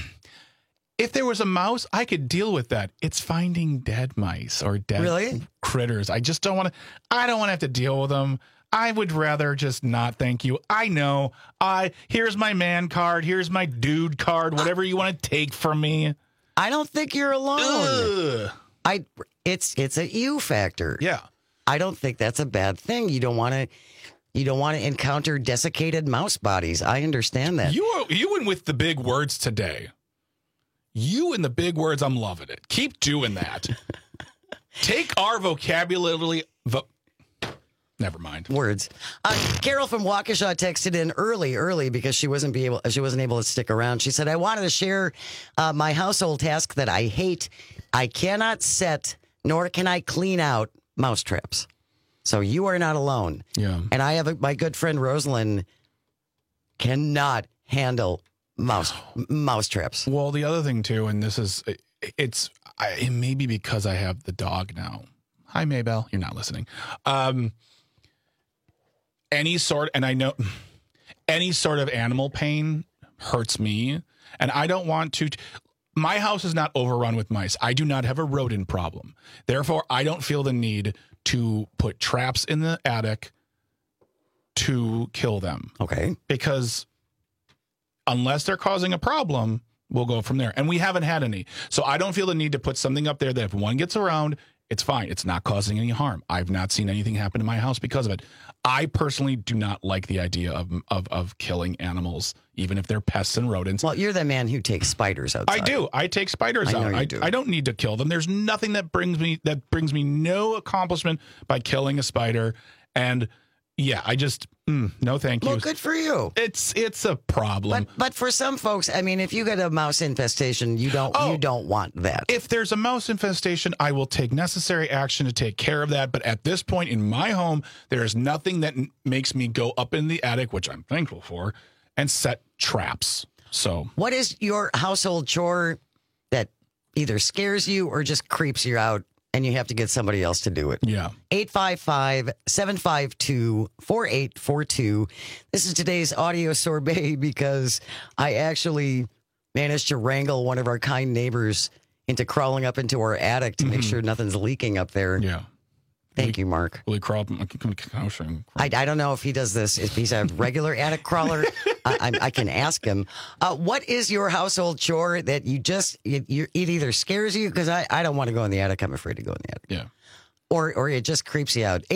if there was a mouse, I could deal with that. It's finding dead mice or dead critters. I just don't want to. I don't want to have to deal with them. I would rather just not, thank you. I know. Here's my man card. Here's my dude card. Whatever you want to take from me. I don't think you're alone. It's a you factor. Yeah. I don't think that's a bad thing. You don't want to encounter desiccated mouse bodies. I understand that. You went with the big words today. You and the big words, I'm loving it. Keep doing that. Take our vocabulary. Never mind. Words. Carol from Waukesha texted in early because she wasn't able to stick around. She said, I wanted to share my household task that I hate. I cannot set nor can I clean out mouse traps. So you are not alone. Yeah. And I have my good friend Rosalind cannot handle mouse traps. Well, the other thing too, and this is it may be because I have the dog now. Hi, Maybell. You're not listening. Any sort of animal pain hurts me, and I don't want to. My house is not overrun with mice. I do not have a rodent problem. Therefore, I don't feel the need to put traps in the attic to kill them. Okay. Because unless they're causing a problem, we'll go from there. And we haven't had any. So I don't feel the need to put something up there that if one gets around, it's fine. It's not causing any harm. I've not seen anything happen in my house because of it. I personally do not like the idea of killing animals, even if they're pests and rodents. Well, you're the man who takes spiders outside. I do. I take spiders out. I don't need to kill them. There's nothing that brings me no accomplishment by killing a spider. And yeah, I just no thank you. Well, good for you. It's a problem. But for some folks, I mean, if you get a mouse infestation, you don't want that. If there's a mouse infestation, I will take necessary action to take care of that. But at this point in my home, there is nothing that makes me go up in the attic, which I'm thankful for, and set traps. So, what is your household chore that either scares you or just creeps you out? And you have to get somebody else to do it. Yeah. 855-752-4842. This is today's audio sorbet because I actually managed to wrangle one of our kind neighbors into crawling up into our attic to make sure nothing's leaking up there. Yeah. Thank you, Mark. Will he crawl up? I don't know if he does this. If he's a regular attic crawler, I can ask him. What is your household chore that it either scares you? Because I don't want to go in the attic. I'm afraid to go in the attic. Yeah. Or it just creeps you out.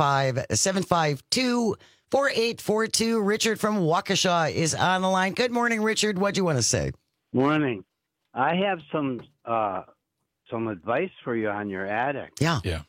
855-752-4842. Richard from Waukesha is on the line. Good morning, Richard. What do you want to say? Morning. I have some advice for you on your attic. Yeah. Yeah.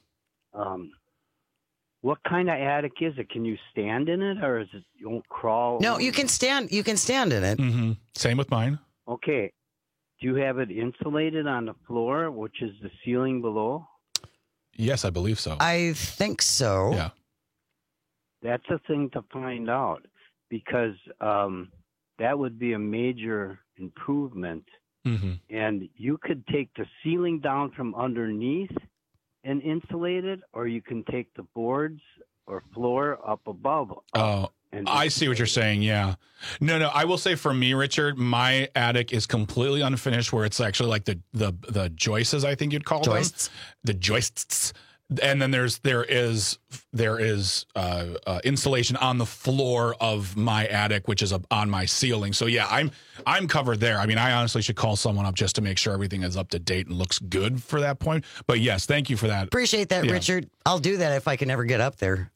What kind of attic is it? Can you stand in it, or is it you won't crawl? No, you can stand. You can stand in it. Mm-hmm. Same with mine. Okay. Do you have it insulated on the floor, which is the ceiling below? Yes, I believe so. I think so. Yeah. That's a thing to find out because that would be a major improvement. Mm-hmm. And you could take the ceiling down from underneath and insulate it, or you can take the boards or floor up above. I see what you're saying. Yeah. No. I will say for me, Richard, my attic is completely unfinished where it's actually like the joists, I think you'd call them. The joists. And then there is insulation on the floor of my attic, which is on my ceiling. So yeah, I'm covered there. I mean, I honestly should call someone up just to make sure everything is up to date and looks good for that point. But yes, thank you for that. Appreciate that, yeah. Richard. I'll do that if I can ever get up there.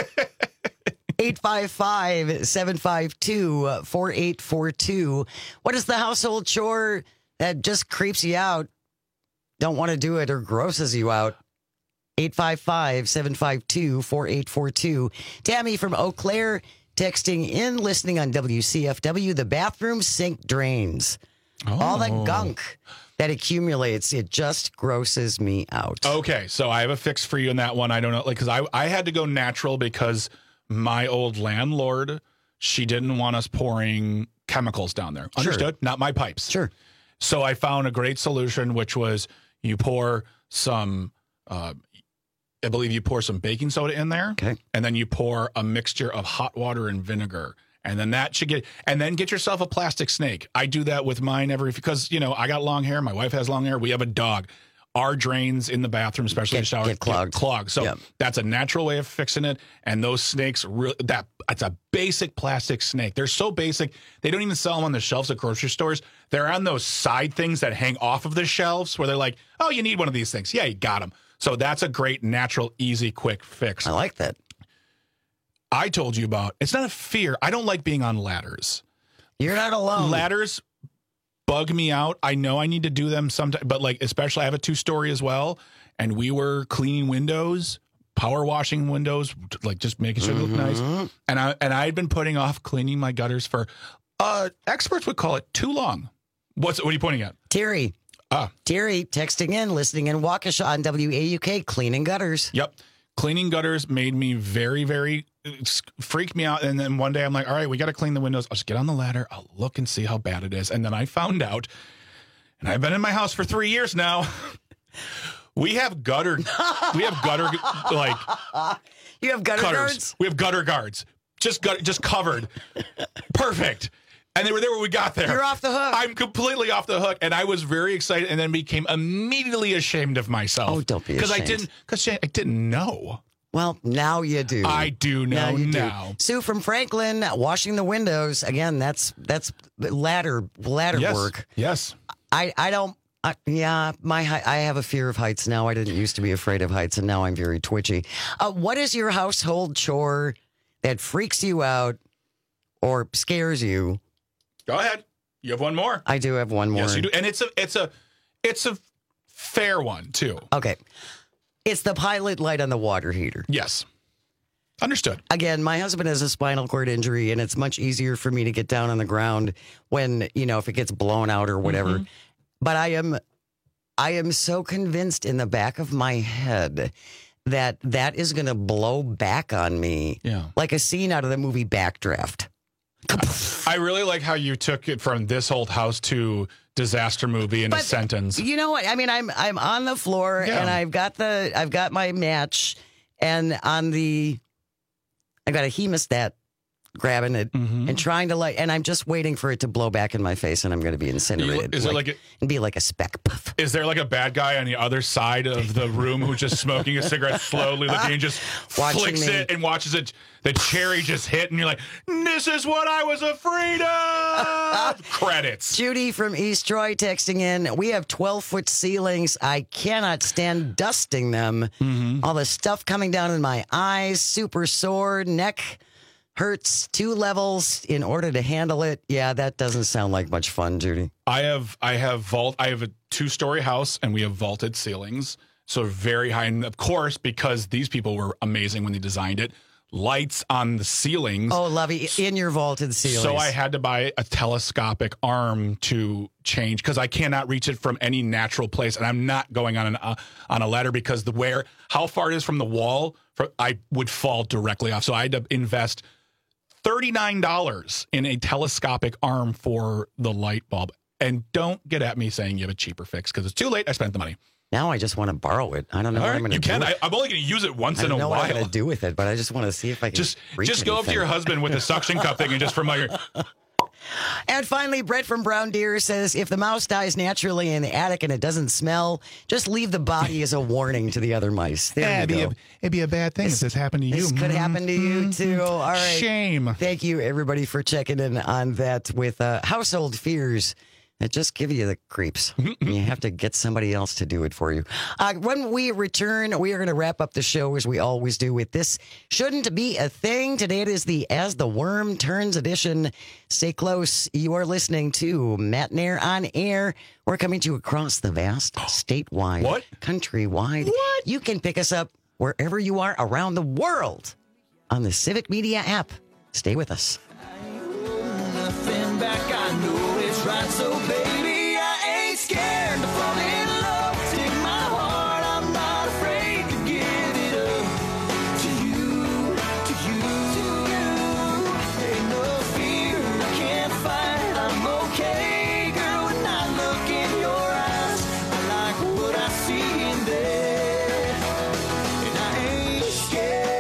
855-752-4842. What is the household chore that just creeps you out? Don't want to do it or grosses you out? 855-752-4842. Tammy from Eau Claire texting in, listening on WCFW. The bathroom sink drains. All the gunk that accumulates, it just grosses me out. Okay, so I have a fix for you in that one. I don't know, because I had to go natural because my old landlord, she didn't want us pouring chemicals down there. Understood? Sure. Not my pipes. Sure. So I found a great solution, which was you pour some... I believe you pour some baking soda in there. Okay. And then you pour a mixture of hot water and vinegar. And then that should get yourself a plastic snake. I do that with mine because, I got long hair. My wife has long hair. We have a dog. Our drains in the bathroom, especially the shower, get clogged. So that's a natural way of fixing it. And those snakes, it's a basic plastic snake. They're so basic. They don't even sell them on the shelves at grocery stores. They're on those side things that hang off of the shelves where they're like, oh, you need one of these things. Yeah, you got them. So that's a great, natural, easy, quick fix. I like that. I told you about, it's not a fear. I don't like being on ladders. You're not alone. Ladders bug me out. I know I need to do them sometime, but like, especially I have a 2-story as well. And we were cleaning windows, power washing windows, like just making sure they look nice. And I had been putting off cleaning my gutters for, experts would call it too long. What are you pointing at? Terry. Terry texting in, listening in Waukesha on WAUK, cleaning gutters. Yep. Cleaning gutters made me very, very, freaked me out. And then one day I'm like, all right, we got to clean the windows. I'll just get on the ladder. I'll look and see how bad it is. And then I found out, and I've been in my house for 3 years now. We have gutter, like. You have gutter guards? We have gutter guards. Just covered. Perfect. And they were there when we got there. You're off the hook. I'm completely off the hook. And I was very excited and then became immediately ashamed of myself. Oh, don't be ashamed. Because I didn't know. Well, now you do. I do know now. Sue from Franklin, washing the windows. Again, that's ladder work. Yes. I don't. I have a fear of heights now. I didn't used to be afraid of heights, and now I'm very twitchy. What is your household chore that freaks you out or scares you? Go ahead. You have one more. I do have one more. Yes, you do. And it's a fair one too. Okay. It's the pilot light on the water heater. Yes. Understood. Again, my husband has a spinal cord injury, and it's much easier for me to get down on the ground when, if it gets blown out or whatever. Mm-hmm. But I am so convinced in the back of my head that is going to blow back on me. Yeah. Like a scene out of the movie Backdraft. I really like how you took it from This Old House to disaster movie in a sentence. You know what? I mean, I'm on the floor and I've got my match, and I've got a hemostat grabbing it and trying to light, and I'm just waiting for it to blow back in my face, and I'm going to be incinerated. And be like a speck puff. Is there like a bad guy on the other side of the room who's just smoking a cigarette slowly, looking, and just flicks it and watches it, the cherry just hit, and you're like, this is what I was afraid of. Credits. Judy from East Troy texting in, we have 12-foot ceilings. I cannot stand dusting them. All the stuff coming down in my eyes, super sore, neck hurts 2 levels in order to handle it. Yeah, that doesn't sound like much fun, Judy. I have a 2-story house, and we have vaulted ceilings, so very high. And of course, because these people were amazing when they designed it, lights on the ceilings. Oh, Lovey, in your vaulted ceilings. So I had to buy a telescopic arm to change, because I cannot reach it from any natural place, and I'm not going on a ladder because how far it is from the wall, I would fall directly off. So I had to invest $39 in a telescopic arm for the light bulb. And don't get at me saying you have a cheaper fix, because it's too late. I spent the money. Now I just want to borrow it. I don't know what I'm going to do. You can. I'm only going to use it once in a while. I don't know what I'm going to do with it, but I just want to see if I can just go up to your husband with a suction cup thing and just from your... And finally, Brett from Brown Deer says, if the mouse dies naturally in the attic and it doesn't smell, just leave the body as a warning to the other mice. There you go. It'd be a bad thing if this happened to you. This could happen to you, too. All right. Shame. Thank you, everybody, for checking in on that with household fears that just give you the creeps. You have to get somebody else to do it for you. When we return, we are going to wrap up the show as we always do with This Shouldn't Be a Thing. Today it is the As the Worm Turns edition. Stay close. You are listening to Matt Nair on Air. We're coming to you across the vast, statewide, countrywide. What? You can pick us up wherever you are around the world on the Civic Media app. Stay with us. Nothing back, I know it's right, so baby, I ain't scared to fall in love. Take my heart, I'm not afraid to give it up to you, to you, to you. Ain't no fear, I can't fight, I'm okay, girl, when I look in your eyes. I like what I see in there, and I ain't scared.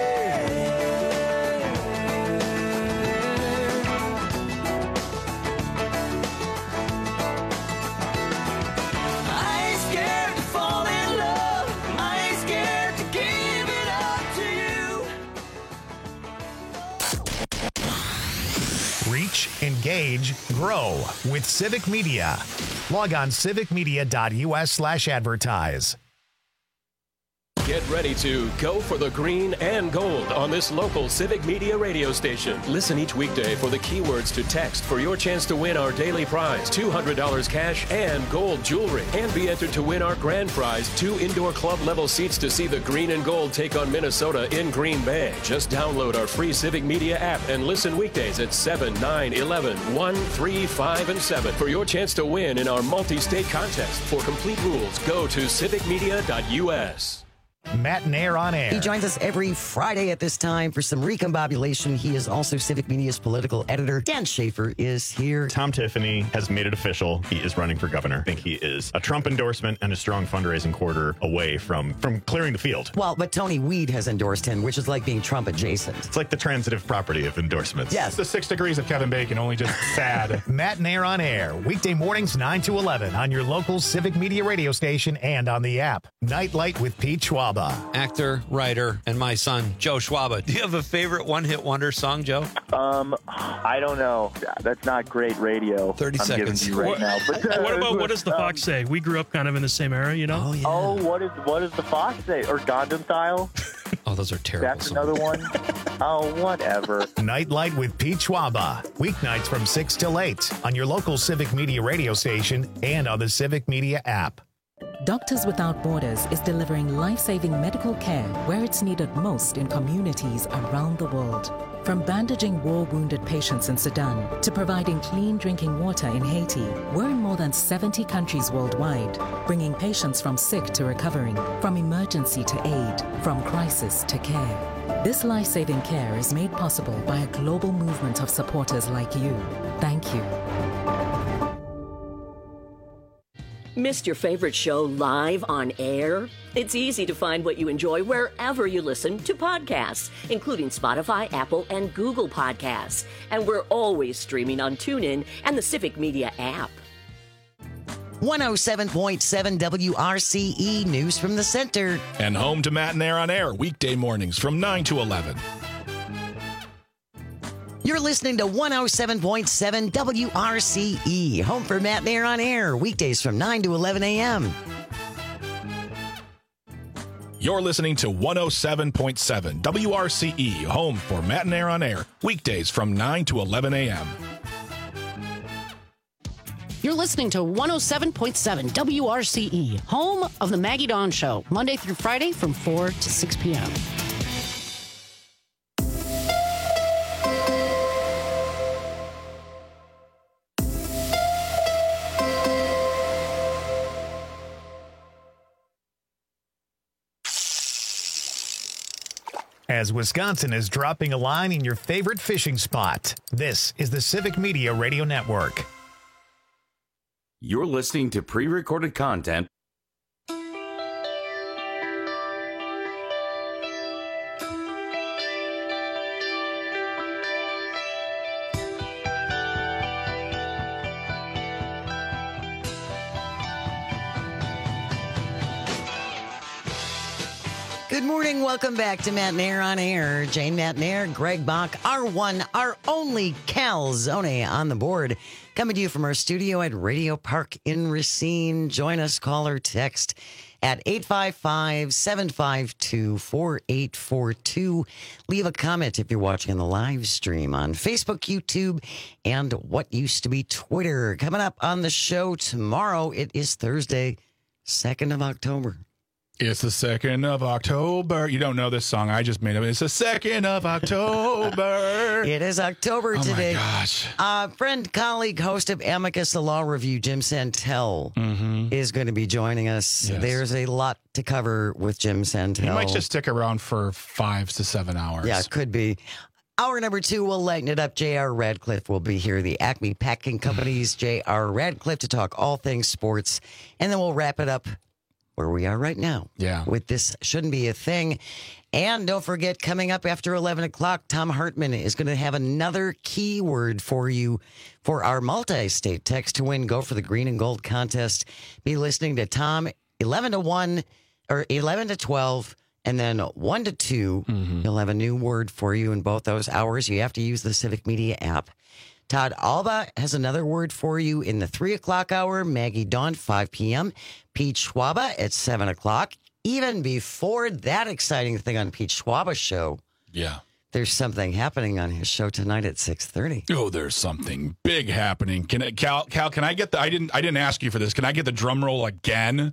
Reach, engage, grow with Civic Media. Log on civicmedia.us/advertise. Get ready to go for the green and gold on this local Civic Media radio station. Listen each weekday for the keywords to text for your chance to win our daily prize, $200 cash and gold jewelry. And be entered to win our grand prize, 2 indoor club level seats to see the green and gold take on Minnesota in Green Bay. Just download our free Civic Media app and listen weekdays at 7, 9, 11, 1, 3, 5, and 7 for your chance to win in our multi-state contest. For complete rules, go to civicmedia.us. Matt Nair on air. He joins us every Friday at this time for some recombobulation. He is also Civic Media's political editor. Dan Schaefer is here. Tom Tiffany has made it official. He is running for governor. I think he is a Trump endorsement and a strong fundraising quarter away from clearing the field. Well, but Tony Weed has endorsed him, which is like being Trump adjacent. It's like the transitive property of endorsements. Yes. The 6 degrees of Kevin Bacon, only just sad. Matt Nair on air. Weekday mornings 9 to 11 on your local Civic Media radio station and on the app. Nightlight with Pete Schwaba. Actor, writer, and my son, Joe Schwaba. Do you have a favorite one-hit wonder song, Joe? I don't know. That's not great radio. 30 I'm seconds. giving you right now. But, what does the Fox say? We grew up kind of in the same era, you know? Oh, yeah. What does the Fox say? Or Gundam Style? Oh, those are terrible. That's another one. Oh, whatever. Nightlight with Pete Schwaba. Weeknights from 6 till 8 on your local Civic Media radio station and on the Civic Media app. Doctors Without Borders is delivering life-saving medical care where it's needed most in communities around the world. From bandaging war-wounded patients in Sudan to providing clean drinking water in Haiti, we're in more than 70 countries worldwide, bringing patients from sick to recovering, from emergency to aid, from crisis to care. This life-saving care is made possible by a global movement of supporters like you. Thank you. Missed your favorite show live on air? It's easy to find what you enjoy wherever you listen to podcasts, including Spotify, Apple, and Google Podcasts. And we're always streaming on TuneIn and the Civic Media app. 107.7 WRCE News from the Center. And home to Matt Nair on air, weekday mornings from 9 to 11. You're listening to 107.7 WRCE, home for Matt Nair on air, weekdays from 9 to 11 a.m. You're listening to 107.7 WRCE, home for Matt Nair on air, weekdays from 9 to 11 a.m. You're listening to 107.7 WRCE, home of the Maggie Dawn Show, Monday through Friday from 4 to 6 p.m. As Wisconsin is dropping a line in your favorite fishing spot, this is the Civic Media Radio Network. You're listening to pre-recorded content. Good morning. Welcome back to Matt Nair on air. Jane Matt Nair, Greg Bach, our one, our only Calzone on the board. Coming to you from our studio at Radio Park in Racine. Join us, call or text at 855-752-4842. Leave a comment if you're watching on the live stream on Facebook, YouTube, and what used to be Twitter. Coming up on the show tomorrow, it is Thursday, 2nd of October. It's the 2nd of October. You don't know this song. I just made it. It's the 2nd of October. It is October today. Oh, my gosh. Friend, colleague, host of Amicus, the Law Review, Jim Santel, is going to be joining us. Yes. There's a lot to cover with Jim Santel. He might just stick around for 5 to 7 hours. Yeah, it could be. Hour number 2, we'll lighten it up. J.R. Radcliffe will be here, the Acme Packing Company's J.R. Radcliffe, to talk all things sports. And then we'll wrap it up where we are right now. Yeah. With This Shouldn't Be a Thing. And don't forget, coming up after 11 o'clock, Tom Hartman is going to have another keyword for you for our multi-state text to win. Go for the green and gold contest. Be listening to Tom 11 to 1 or 11 to 12 and then 1 to 2. He'll have a new word for you in both those hours. You have to use the Civic Media app. Todd Alba has another word for you in the 3 o'clock hour. Maggie Dawn, 5 p.m. Pete Schwaba at 7 o'clock. even before that exciting thing on Pete Schwaba's show, Yeah. there's something happening on his show tonight at 6:30. Oh, there's something big happening. Cal, can I get the I didn't ask you for this. Can I get the drum roll again?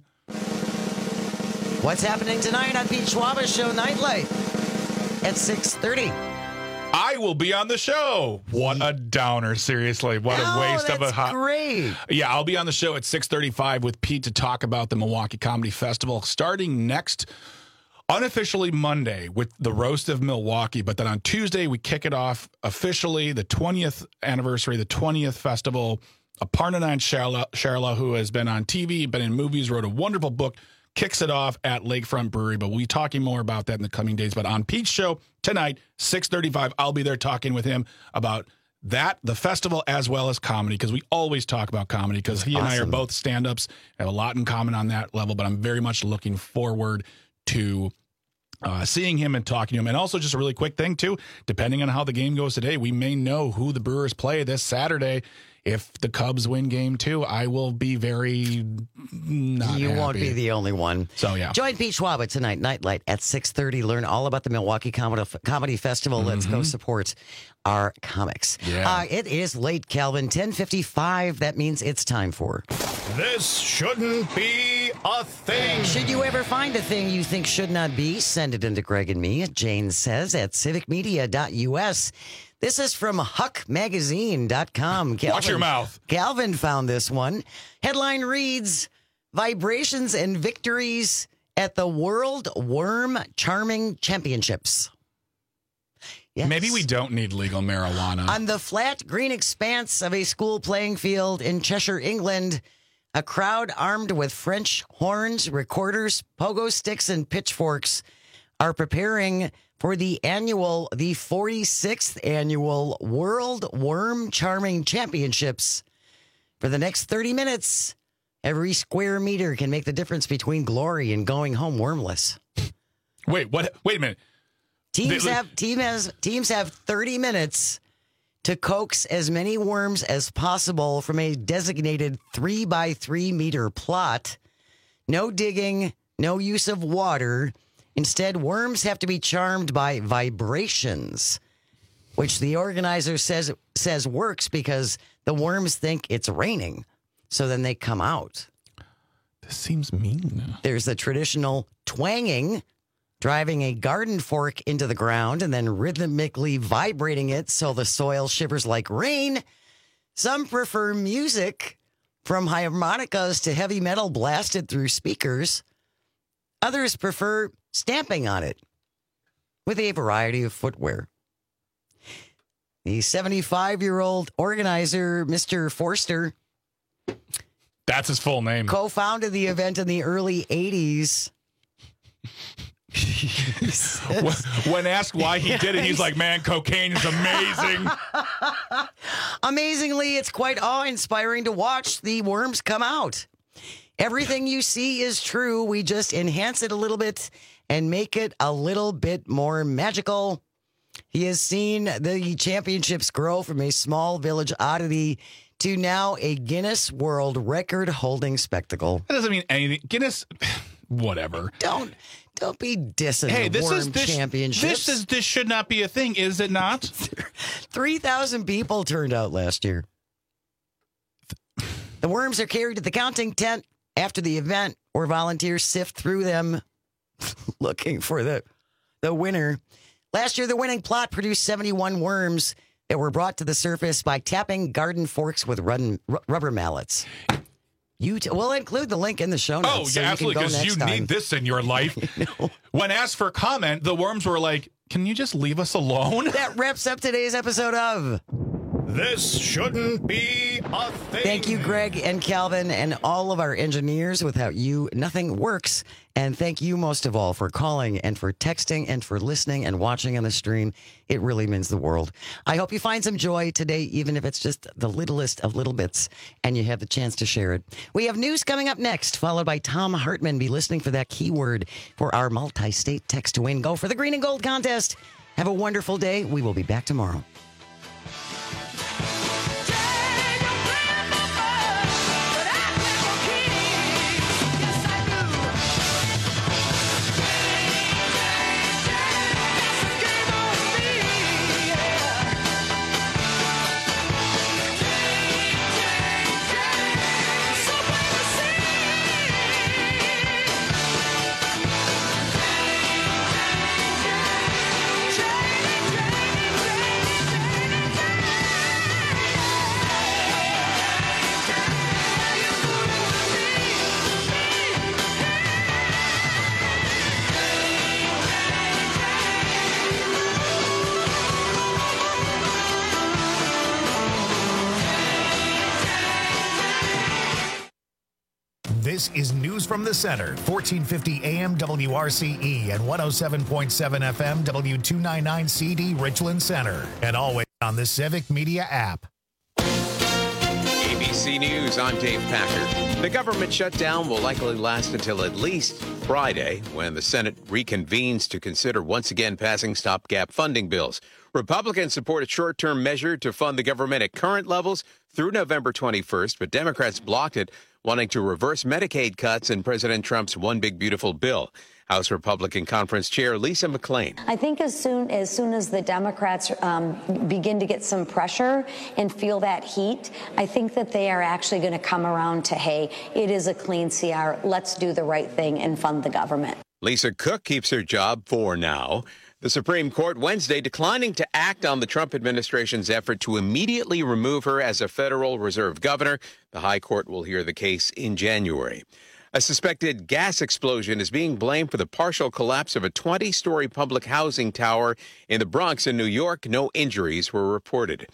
What's happening tonight on Pete Schwaba's show Nightlight at 6:30? I will be on the show. What a downer, seriously. What a waste of a hot. Great. Yeah, I'll be on the show at 6:35 with Pete to talk about the Milwaukee Comedy Festival starting next unofficially Monday with the Roast of Milwaukee, but then on Tuesday we kick it off officially, the 20th anniversary, the 20th festival. Aparna Sharla, who has been on TV, been in movies, wrote a wonderful book, kicks it off at Lakefront Brewery, but we'll be talking more about that in the coming days. But on Pete's show tonight, 6:35, I'll be there talking with him about that, the festival, as well as comedy, because we always talk about comedy, because he and I are both stand-ups, have a lot in common on that level, but I'm very much looking forward to seeing him and talking to him. And also just a really quick thing, too, depending on how the game goes today, we may know who the Brewers play this Saturday. If the Cubs win game 2, I will be very not You happy. won't be the only one. So, yeah. Join Pete Schwaba tonight, Nightlight at 6:30. Learn all about the Milwaukee Comedy Festival. Let's go support our comics. Yeah. It is late, Calvin. 10:55. That means it's time for... This shouldn't be a thing. Should you ever find a thing you think should not be, send it into Greg and me, Jane says, at civicmedia.us. This is from huckmagazine.com. Watch your mouth. Calvin found this one. Headline reads, Vibrations and Victories at the World Worm Charming Championships. Yes. Maybe we don't need legal marijuana. On the flat green expanse of a school playing field in Cheshire, England, a crowd armed with French horns, recorders, pogo sticks, and pitchforks are preparing for the 46th annual World Worm Charming Championships. For the next 30 minutes, every square meter can make the difference between glory and going home wormless. Wait, what? Wait a minute. Teams have 30 minutes to coax as many worms as possible from a designated 3x3 meter plot. No digging, no use of water. Instead, worms have to be charmed by vibrations, which the organizer says works because the worms think it's raining. So then they come out. This seems mean. There's the traditional twanging, driving a garden fork into the ground and then rhythmically vibrating it so the soil shivers like rain. Some prefer music, from harmonicas to heavy metal blasted through speakers. Others prefer stamping on it with a variety of footwear. The 75-year-old organizer, Mr. Forster, that's his full name, co-founded the event in the early 80s. When asked why he did it, he's like, man, cocaine is amazing. Amazingly, it's quite awe-inspiring to watch the worms come out. Everything you see is true. We just enhance it a little bit and make it a little bit more magical. He has seen the championships grow from a small village oddity to now a Guinness World Record-holding spectacle. That doesn't mean anything. Guinness, whatever. Don't be dissing hey, the this worm is this championships. This should not be a thing, is it not? 3,000 people turned out last year. The worms are carried to the counting tent after the event, where volunteers sift through them looking for the winner. Last year, the winning plot produced 71 worms that were brought to the surface by tapping garden forks with rubber mallets. We'll include the link in the show notes. Oh, so yeah, absolutely, because you need this in your life. When asked for comment, the worms were like, can you just leave us alone? That wraps up today's episode of This Shouldn't Be a Thing. Thank you, Greg and Calvin, and all of our engineers. Without you, nothing works. And thank you most of all for calling and for texting and for listening and watching on the stream. It really means the world. I hope you find some joy today, even if it's just the littlest of little bits, and you have the chance to share it. We have news coming up next, followed by Tom Hartman. Be listening for that keyword for our multi-state text to win. Go for the green and gold contest. Have a wonderful day. We will be back tomorrow. This is News from the Center, 1450 AM WRCE and 107.7 FM W299 CD Richland Center. And always on the Civic Media app. ABC News, I'm Dave Packer. The government shutdown will likely last until at least Friday, when the Senate reconvenes to consider once again passing stopgap funding bills. Republicans support a short-term measure to fund the government at current levels through November 21st, but Democrats blocked it, wanting to reverse Medicaid cuts in President Trump's One Big Beautiful Bill. House Republican Conference Chair Lisa McClain. I think as soon as the Democrats begin to get some pressure and feel that heat, I think that they are actually going to come around to, hey, it is a clean CR. Let's do the right thing and fund the government. Lisa Cook keeps her job for now. The Supreme Court Wednesday declining to act on the Trump administration's effort to immediately remove her as a Federal Reserve governor. The High Court will hear the case in January. A suspected gas explosion is being blamed for the partial collapse of a 20-story public housing tower in the Bronx in New York. No injuries were reported.